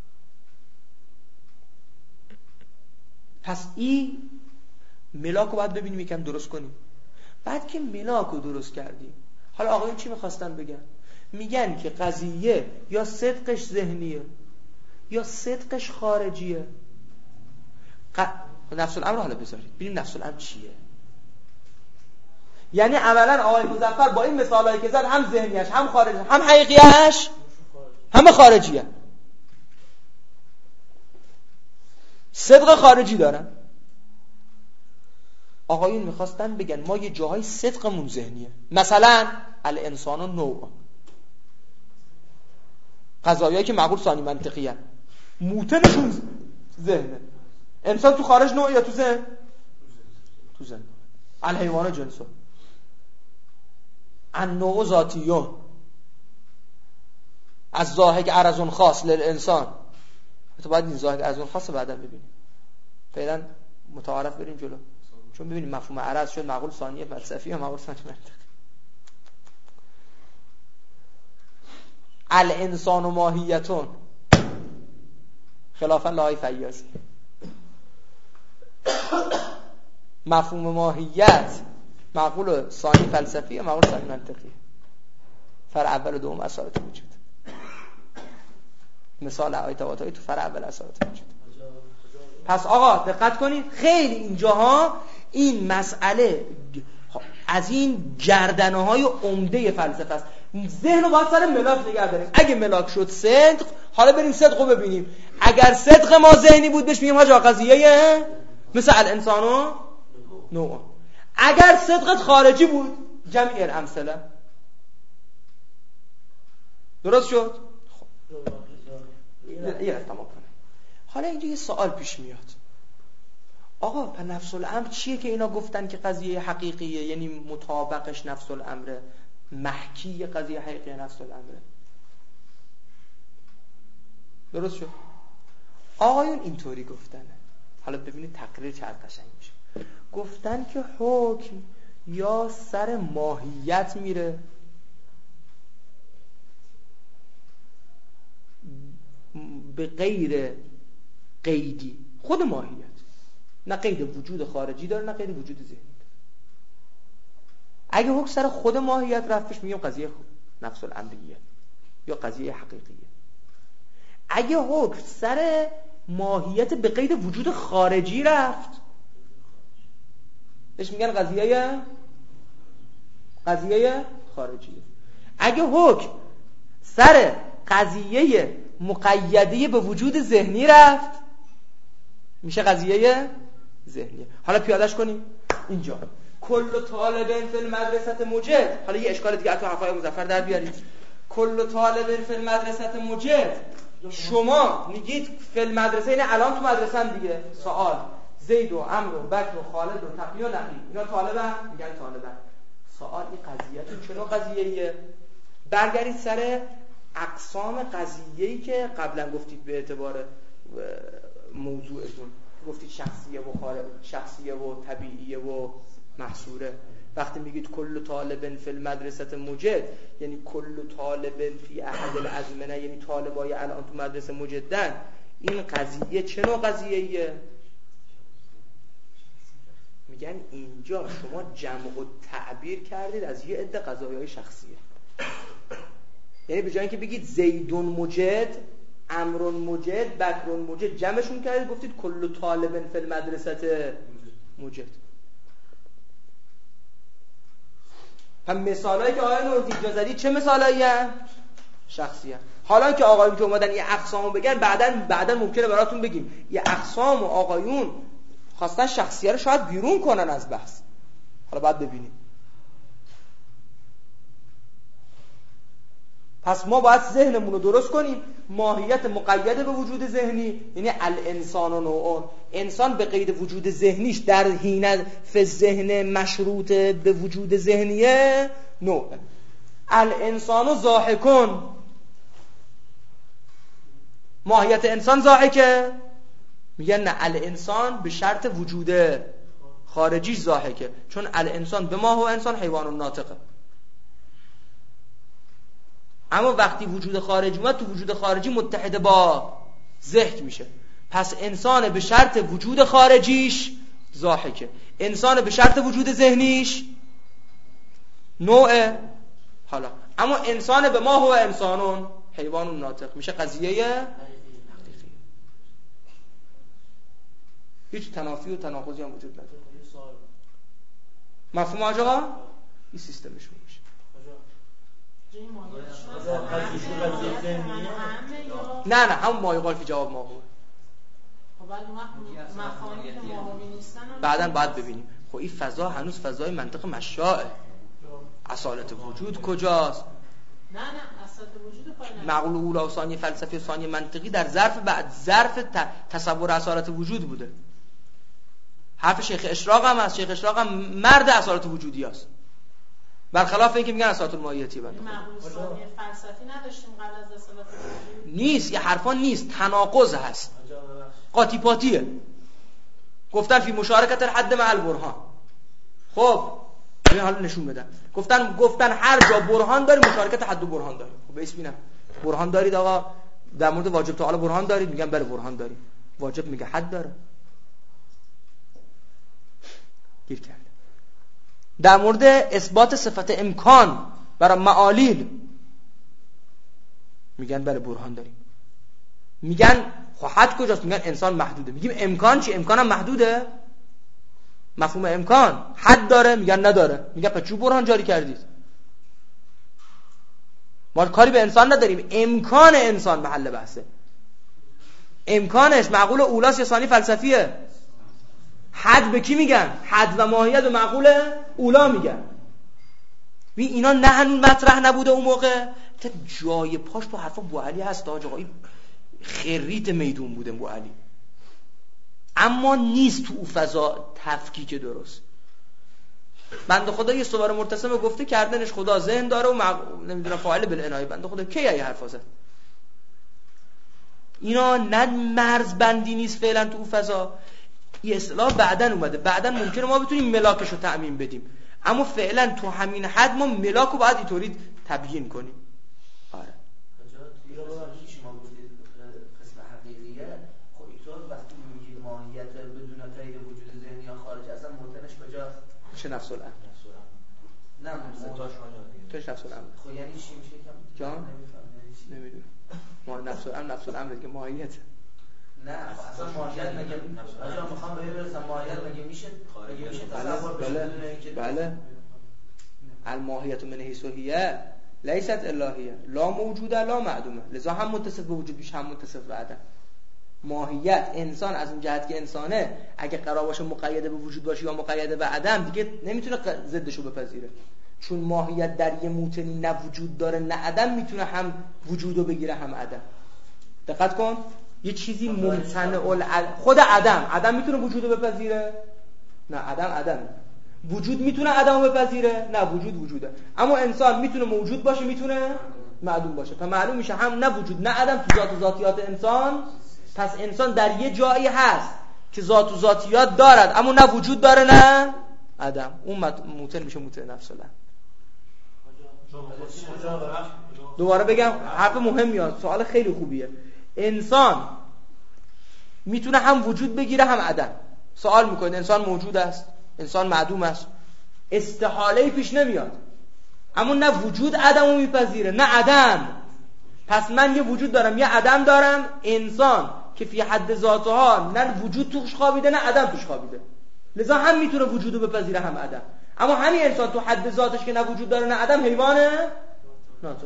پس این ملاکو باید ببینیم یکم درست کنیم. بعد که ملاکو درست کردیم، حالا آقایون چی میخواستن بگن؟ میگن که قضیه یا صدقش ذهنیه یا صدقش خارجیه. ق... نفس الامر حالا بذارید ببینیم نفس الامر چیه. یعنی اولا آقای مظفر با این مثالایی که زد، هم ذهنیش هم خارجی هم حقیقیش همه خارجیه. صدق خارجی دارن. آقایون میخواستن بگن ما یه جاهای صدقمون ذهنیه، مثلا الانسان و نوع، قضایایی که معقول ثانی منطقی هست، موتنشون ذهنه. انسان تو خارج نوع یا تو ذهن؟ تو ذهن. الحیوان جنسو النوع ذاتیون، از ظاهر عرضون خاص للانسان. تو باید این ظاهر عرضون خاص بعدا ببینیم، فعلا متعارف بریم جلو، چون ببینیم مفهوم عرض شد معقول ثانی فلسفی یا معقول ثانی منطقی. الانسان و ماهیتون خلافا لهای فیاضی. مفهوم ماهیت معقول ثانی فلسفی یا معقول ثانی منطقی؟ فرع اول و دوم اصالت وجود. مثال آیه تواتایی تو فرع اول اصالت وجود. پس آقا دقت کنید، خیلی اینجاها این مسئله از این گردنه های عمده فلسفه است. ذهن رو باید سر ملاک نگه داریم. اگه ملاک شد صدق، حالا بریم صدق رو ببینیم. اگر صدق ما ذهنی بود بهش میگیم حاجا قضیه مثل الانسانو نوع. اگر صدقت خارجی بود جمع الامثله. درست شد؟ خب یه رفت تمام کنه. حالا اینجا یه سوال پیش میاد، آقا پس نفس الامر چیه که اینا گفتن که قضیه حقیقیه، یعنی مطابقش نفس الامره، محکی قضیه حقیقی نفس الامره؟ درست شد؟ آقایون اینطوری گفتن. حالا ببینید تقریر چقدر قشنگ میشه. گفتن که حکم یا سر ماهیت میره به غیر قیدی، خود ماهیت. نه قید وجود خارجی داره نه قید وجود ذهنی داره. اگه حکم سر خود ماهیت رفتش میگم قضیه نفس الامریه یا قضیه حقیقیه. اگه حکم سر ماهیت به قید وجود خارجی رفت بهش میگن قضیه قضیه خارجیه. اگه حکم سر قضیه مقیده به وجود ذهنی رفت میشه قضیه ذهنیه. حالا پیادهش کنیم اینجا کل طالب فی المدرسه مجد. حالا یه اشکال دیگه تو حرفای مظفر در بیارید. کل طالب فی المدرسه مجد، شما میگید فی المدرسه، اینه الان تو مدرسه هم دیگه. سوال زید و عمرو و بکر و خالد و تقی و نقی اینا طالبن؟ میگن طالبن. سوال این قضیه‌تون چه نوع قضیه‌ایه؟ برگردید سر اقسام قضیه‌ای که قبلا گفتید به اعتبار موضوعتون، گفتید شخصیه و خارج، شخصیه و طبیعیه و محصوره. وقتی میگید کل طالب فی المدرسه مجد یعنی کل طالب فی احد الازمنه، یعنی طالبای الان تو مدرسه مجدن. این قضیه چه نوع قضیه‌ایه؟ میگن اینجا شما جمع و تعبیر کردید از یه عده قضایای شخصیه. یعنی به جای اینکه بگید زیدون مجد، عمرون مجد، بکرون مجد، جمعشون کردید گفتید کل طالب فی المدرسه مجد. هم مثالایی که آقای نوردی اینجا زدید چه مثالایی هستن؟ شخصی هستن. حالا که آقایون که اومدن یه اقسامو بگن بعداً بعداً ممکنه براتون بگیم یه اقسام و آقایون خواستن شخصیه رو شاید بیرون کنن از بحث. حالا بعد ببینیم. پس ما باید ذهنمون رو درست کنیم. ماهیت مقید به وجود ذهنی یعنی الانسان و نوعون. انسان به قید وجود ذهنیش در حین فی ذهن مشروط به وجود ذهنیه نوع. الانسان و ضاحکون، ماهیت انسان ضاحکه؟ میگن نه، الانسان به شرط وجود خارجیش ضاحکه، چون الانسان به ما هو انسان حیوان ناطقه. اما وقتی وجود خارجی اومد تو وجود خارجی متحد با ذهن میشه. پس انسان به شرط وجود خارجیش ضاحکه، انسان به شرط وجود ذهنیش نوعه. حالا اما انسان به ما هو انسانون حیوان ناطق میشه قضیه حقیقی. هیچ تنافی و تناقضی هم وجود نداره. مفهوم آقا؟ این سیستمشون میشه. نه نه همون مایقال که جواب ما بود. بعداً باید ببینیم. خب این فضا هنوز فضای منطق مشاعه. اصالت وجود کجاست؟ نه نه اصالت وجود کاری نه. معقول اولا و ثانی فلسفی و ثانی منطقی در ظرف بعد ظرف تصور اصالت وجود بوده. حرف شیخ اشراق هم هست. شیخ اشراق هم مرد اصالت وجودی هست، برخلاف این که میگن اصالت الماهیتی. بنده معقول ثانی فلسفی نداشتیم قبل از اصالت وجود؟ نیست، یه حرفا نیست، تناقض هست، قاطی پاتیه. گفتن فی مشارکت الحد مع البرهان. خب این حالا نشون بدن. گفتن گفتن هر جا برهان داری مشارکت حد و برهان داری. خب به اسم اینم برهان دارید آقا، در مورد واجب تعالی برهان دارید؟ میگن بله برهان داریم. واجب میگه حد داره. گیر کرد. در مورد اثبات صفت امکان برای معالیل میگن بله برهان داریم. میگن خب حد کجاست؟ میگن انسان محدوده. میگیم امکان چی؟ امکان هم محدوده؟ مفهوم امکان حد داره؟ میگن نداره. میگن پس چه برهان جاری کردید؟ ما کاری به انسان نداریم، امکان انسان محل بحثه. امکانش معقول اولاس یا ثانی فلسفیه. حد به کی میگن؟ حد و ماهیت و معقول اولا میگن. ببین اینا نه هنوز مطرح نبوده اون موقع. تا جای پاش تو حرفا بوعلی هست. آقا آقای خریت میدون بوده بوعلی، اما نیست تو فضا تفکیک درست. بنده خدا یه سوار مرتسم گفته کردنش خدا ذهن داره و مق... نمیدونم فاعل بالعنایه. بنده خدا کی این حرفا زد؟ اینا نه مرز بندی نیست فعلا تو فضا. این اصطلاح بعدن اومده، بعدن ممکنه ما بتونیم ملاکش رو تعمیم بدیم، اما فعلا تو همین حد ما ملاک رو باید اینطوری تبیین کنیم. آره شما گفتید قسم حقیقیه. خب اینطور وقتی میگید ماهیت بدون قید میشه نفس الامر. نه موتاش توش نفس الامر. خب یعنی چی میشه که جان نمیدونم. ما نفس الامر نفس الامر دیگه ماهیت. نه اصلا ماهیت مگه آجا میخوام به برسم ماهیت مگه میشه مگه میشه تصور بشه بله بله الماهیت من حیث هی لیست الهیه لا موجوده لا معدومه، لذا هم متصف به وجود بیش هم متصف به عدم. ماهیت انسان از اون جهت که انسانه اگه قرار باشه مقید به وجود باشه یا مقید به عدم دیگه نمیتونه ضدشو بپذیره، چون ماهیت در یه موطنی نه وجود داره نه عدم میتونه هم وجودو بگیره هم عدم. دقت کن یه چیزی ممتنع العدم، خود عدم عدم میتونه وجودو بپذیره؟ نه عدم عدمه. وجود میتونه عدمو بپذیره؟ نه وجود وجوده. اما انسان میتونه موجود باشه میتونه معدوم باشه. پس معلوم میشه هم نه وجود نه عدم تو ذات و ذاتیات انسان. پس انسان در یه جایی هست که ذات و ذاتیات دارد اما نه وجود داره نه عدم. اون موطن میشه موطن نفس الامر. دوباره بگم حرف مهمیه، سوال خیلی خوبیه. انسان میتونه هم وجود بگیره هم عدم. سوال میکنه انسان موجود است، انسان معدوم است، استحاله پیش نمیاد، اما نه وجود عدمو میپذیره نه عدم. پس من یه وجود دارم یه عدم دارم. انسان که فی حد ذاتها نه وجود توش خوابیده نه عدم توش خوابیده، لذا هم میتونه وجودو بپذیره هم عدم. اما همین انسان تو حد ذاتش که نه وجود داره نه عدم حیوانه ناطقه.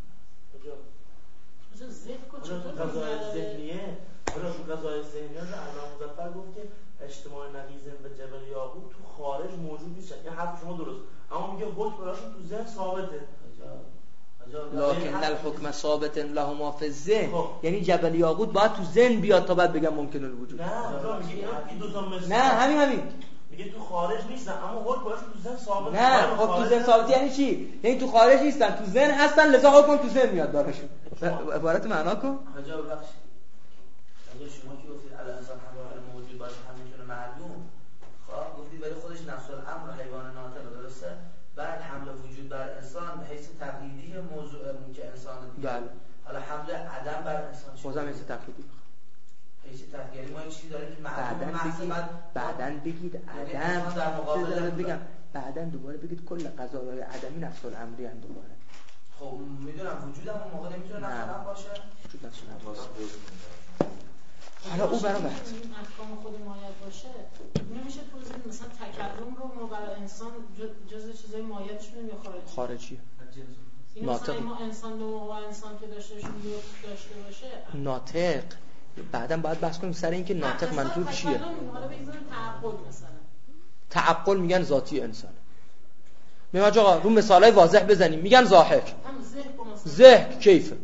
قضای ذهنیه برای قضای ذهنیه علامه مظفر گفت که اجتماع نقیض و جبل یاقوت تو خارج موجود نیست. این حرف شما درست، اما میگه حکم براشون تو ذهن ثابته. لکن الحکم ثابت لهما فی الذهن، یعنی جبل یاقوت باید تو ذهن بیاد تا بعد بگم ممکن الوجود. نه میگه این دو تا مثل نه همین همین میگه تو خارج نیستن اما حکم براشون تو ذهن ثابته. نه خب تو ذهن ثابت یعنی چی؟ یعنی تو خارج نیستن تو ذهن هستن لذا حکم تو ذهن میاد براشون. عبارت معنا کن. حاجا ببخشید اگه شما که گفتید الان انسان هم موجود باشه هم میتونه معلوم، خب گفتید برای خودش نفس الامر حیوان ناطق درسته، بعد حمل وجود بر انسان به حیث تقلیدی موضوع که انسان دیگه. بله. حالا حمل عدم بر انسان چی؟ بازم حیث تقلیدی. حیث تقلیدی ما چیزی داریم که معلوم محض بعد بعداً بگید عدم در مقابل بگم بعداً دوباره بگید کل قضاهای عدمی نفس الامری ان دوباره. خب میدونم وجودم اون موقع نمیتونه نفس الامر باشه. وجود نفس الامر. حالا او برای بعد احکام خود مایت باشه نمیشه توضیح مثلا تکلم رو ما برای انسان جزء چیزای مایتش نمیشه خارجی خارجی این ناطق ما انسان دو موقع انسان که داشتهشون داشته باشه ناطق. بعدم باید بحث کنیم سر این که ناطق منظور چیه. حالا بگذاریم تعقل مثلا تعقل میگن ذاتی انسان. میگم آقا رو مثالای واضح بزنیم. میگن ضاحک ذهن کیفه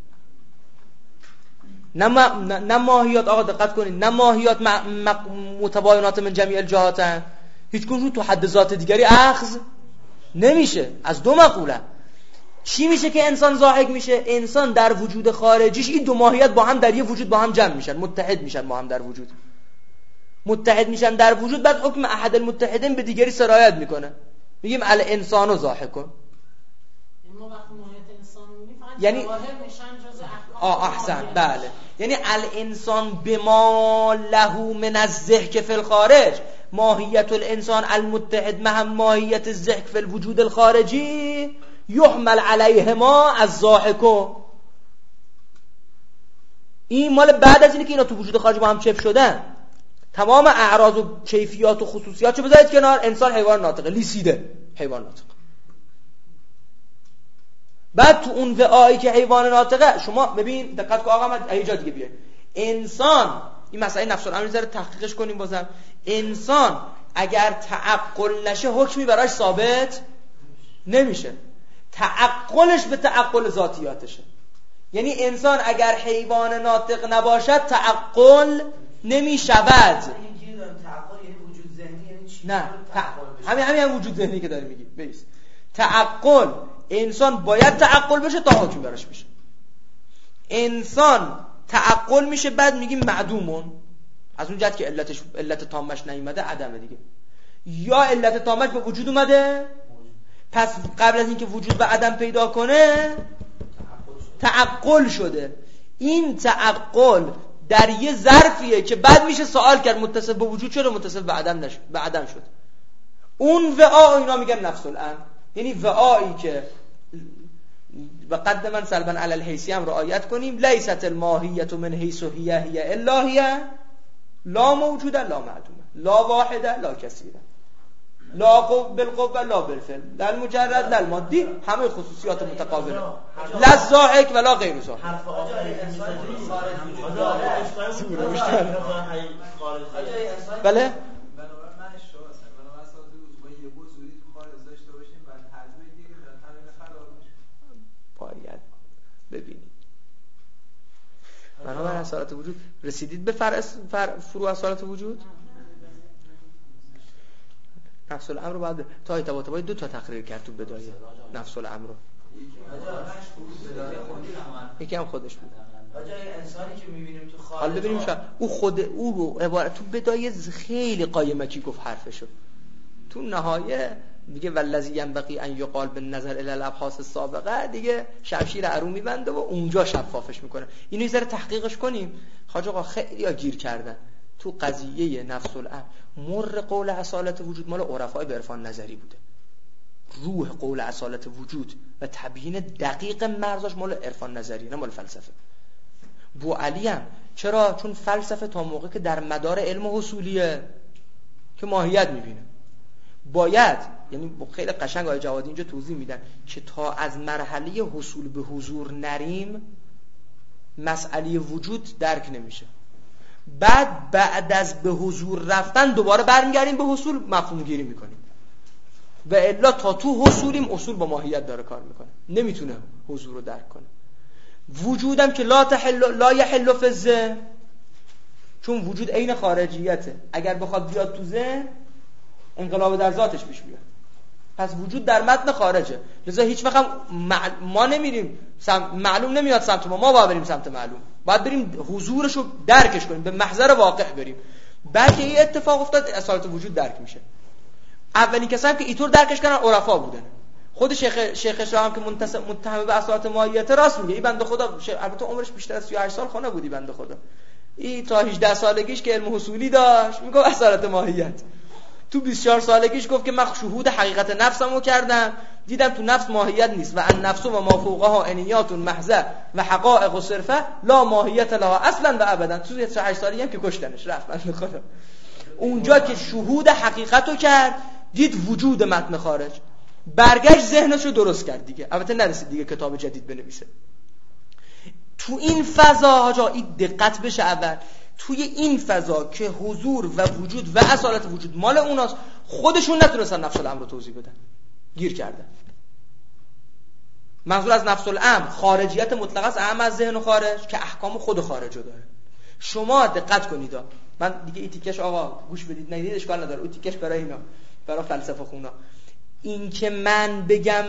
نه, ما... نه ماهیات. آقا دقت کنید نه ماهیات م... م... متباینات من جمیع الجهاتن، هیچ کدوم تو حد ذات دیگری اخذ نمیشه. از دو مقوله چی میشه که انسان ضاحک میشه؟ انسان در وجود خارجیش این دو ماهیت با هم در یه وجود با هم جمع میشن، متحد میشن با هم در وجود، متحد میشن در وجود. بعد حکم احد المتحدین به دیگری سرایت میکنه. میگیم ال انسانو ضاحک کن. ما وقتی ماهیت انسان میگیم یعنی ظاهر میشن جزء احکام. آه احسن بله. یعنی الانسان بما له من الضحک فی الخارج، ماهیت الانسان المتحد مع ماهیت الضحک فی الوجود الخارجی یحمل علیهما الضاحک. این مال بعد از اینه که اینا تو وجود خارجی با هم چف شدن. تمام اعراض و کیفیات و خصوصیات چه بذارید کنار. انسان حیوان ناطقه، لیسیده حیوان ناطق. بعد تو اون وعایی که حیوان ناطقه شما ببین دقت کن. آقا من یه جا دیگه بیاید. انسان این مسئله نفس الامر رو تحقیقش کنیم. بازم انسان اگر تعقل نشه حکمی براش ثابت نمیشه. تعقلش به تعقل ذاتیاتشه. یعنی انسان اگر حیوان ناطق نباشد تعقل نمیشود. تعقل یعنی وجود ذهنی یعنی چی؟ نه همین همین هم وجود ذهنی که داری میگی. بیس تعقل انسان باید تعقل بشه تا حکم براش بشه. انسان تعقل میشه بعد میگیم معدومون، از اون جهت که علتش علت تامش نیومده عدمه دیگه، یا علت تامش به وجود اومده. پس قبل از اینکه وجود به عدم پیدا کنه تعقل شده. این تعقل در یه ظرفیه که بعد میشه سوال کرد متصل به وجود شده متصل به عدم نشد، به عدم شد. اون وعا اینا میگن نفس الامر، یعنی وعایی که و قد من سلبا علی الحیثی هم رعایت کنیم. لیست الماهیت من حیث هی هی الا هی، لا موجوده لا معدومه، لا واحده لا کثیره، لا بالقوه لا بالفعل، لا المجرد لا المادی، همه خصوصیات متقابله، لا الزاحک ولا غیر زاحک. حرف آخری بله باید ببینید. بنابر اصالت وجود رسیدید به فر... فر... فرو اصالت وجود؟ نفس الامر رو باید تا ارتباط باید دو تا تقریر کرد تو بدایه نفس الامر رو. یکی هم خودش بود. آجای انسانی که می‌بینیم تو خارج، حالا ببینیم شاید او خود او رو عبارت تو بدایه خیلی قایمکی گفت حرفشو، تو نهایه دیگه والذی ینبغی ان یقال بالنظر الی الابحاث السابقه دیگه شمشیر عرو میبنده و اونجا شفافش میکنه. اینو یه ذره تحقیقش کنیم. حاج آقا خیلی‌ها گیر کردن تو قضیه نفس الامر. مر قول اصالت وجود مال عرفای به عرفان نظری بوده، روح قول اصالت وجود و تبیین دقیق مرزاش مال عرفان نظری نه مال فلسفه. بو علی هم چرا؟ چون فلسفه تا موقع که در مدار علم حصولیه که ماهیت میبینه باید، یعنی خیلی قشنگ آقای جوادی اینجا توضیح میدن که تا از مرحله حصول به حضور نریم مسئله وجود درک نمیشه. بعد بعد از به حضور رفتن دوباره برمیگردیم به حصول مفهوم گیری میکنیم و الا تا تو حصولیم اصول با ماهیت داره کار میکنه، نمیتونه حضور رو درک کنه. وجودم که لا تحل لا یحل فی الذهن، چون وجود عین خارجیته، اگر بخواد بیاد تو ذهن انقلاب در ذاتش پیش بیاد. پس وجود در متن خارجه، لذا هیچ وقت ما نمیریم معلوم نمیاد سمت ما، ما باید بریم سمت معلوم، باید بریم حضورش رو درکش کنیم، به محضر واقع بریم. بعد که این اتفاق افتاد اصالت وجود درک میشه. اولین کسایی که اینطور درکش کردن عرفا بودن. خود شیخ شیخ شاه هم که متهم به اصالت ماهیت راست میگه. این بنده خدا البته عمرش بیشتر از سی و هشت سال خانه بودی بنده خدا. این تا هجده سالگیش که علم حصولی داشت میگه اصالت ماهیت. تو بیست و چهار سالگیش گفت که من شهود حقیقت نفسمو کردم، دیدم تو نفس ماهیت نیست و ان نفس و ما فوقها انیات محضه و حقائق و صرفه لا ماهیت لها اصلا و ابدا. تو سی و هشت سالگی هم که کشتنش رفت بنده خدا. اونجا که شهود حقیقتو کرد دید وجود متن خارج، برگشت ذهنشو درست کرد دیگه. البته نرسید دیگه کتاب جدید بنویسه. تو این فضا آجا این دقت بشه اول، توی این فضا که حضور و وجود و اصالت وجود مال اوناست، خودشون نتونستن نفس الامر رو توضیح بدن، گیر کردن. منظور از نفس الامر خارجیت مطلقه است، اهم از ذهن و خارج که احکام خود خارج رو داره. شما دقت کنید، من دیگه این تیکش آقا گوش بدید، نگید اشکال نداره، اون تیکش برای اینا، برای فلسفه خونا. این که من بگم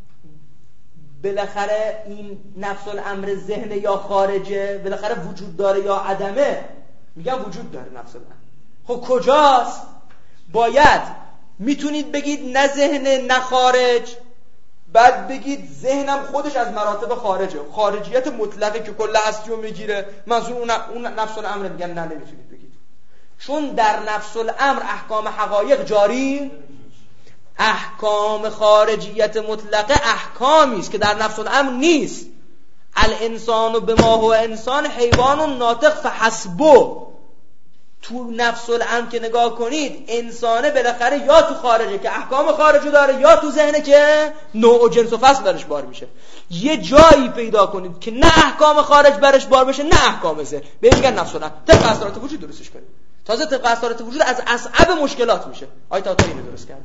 بالاخره این نفس الامر ذهن یا خارجه، بالاخره وجود داره یا عدمه، میگم وجود داره نفس الامر. خب کجاست؟ باید میتونید بگید نه ذهن نه خارج، بعد بگید ذهنم خودش از مراتب خارجه، خارجیت مطلقه که کل هستی رو میگیره، منظور اون, اون نفس الامر. میگن نه نمیتونید بگید، چون در نفس الامر احکام حقایق جاری، احکام خارجیت مطلقه احکامی است که در نفس الامر نیست. الانسان به ما هو انسان حیوان ناطق فحسبه. تو نفس الامر که نگاه کنید انسانه بالاخره یا تو خارجه که احکام خارجی داره، یا تو ذهنه که نوع و جنس و فصل درش بار میشه. یه جایی پیدا کنید که نه احکام خارج برش بار بشه نه احکام ذهن، به میگن نفس الامر. طبق اثرات وجود درستش کنید. تازه طبق اثرات وجود از اصعب مشکلات میشه. آیت تا اینو درست کرد.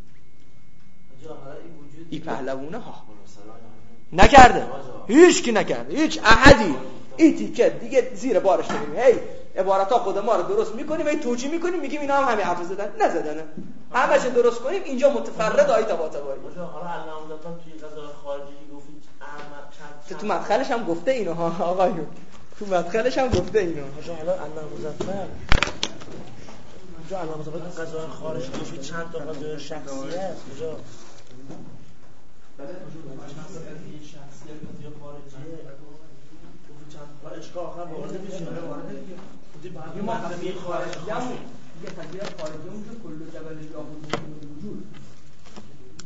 این پهلوونه ها نکرده، هیچ کی نکرده، هیچ احدی. این تیکه دیگه زیر بارش نمیریم، هی عبارتا خود ما رو درست میکنیم، هی توجیه میکنیم، میگیم اینا هم همین حرف زدن نزدنه، همش درست کنیم. اینجا متفرد آیت طباطبایی. حالا علامه مظفر توی قضای خارجی گفتید احمد چند تو مدخلش هم گفته اینو ها آقایون، تو مدخلش هم گفته اینو. حالا علامه مظفر جو علامه مظفر تو قضای خارجی گفتید چند تا قضای شخصی است کجا؟ بله شخصیت قضای خارجیه گفتید چند تا اشکال آخر وارد میشه، وارد دیگه. یه مطلبی خارجی هم یه تغییر خارجی اون که کل جبل یاقوت وجود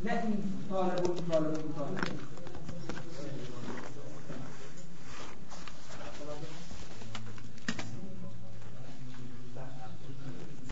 نه این طالب و این طالب و این طالب.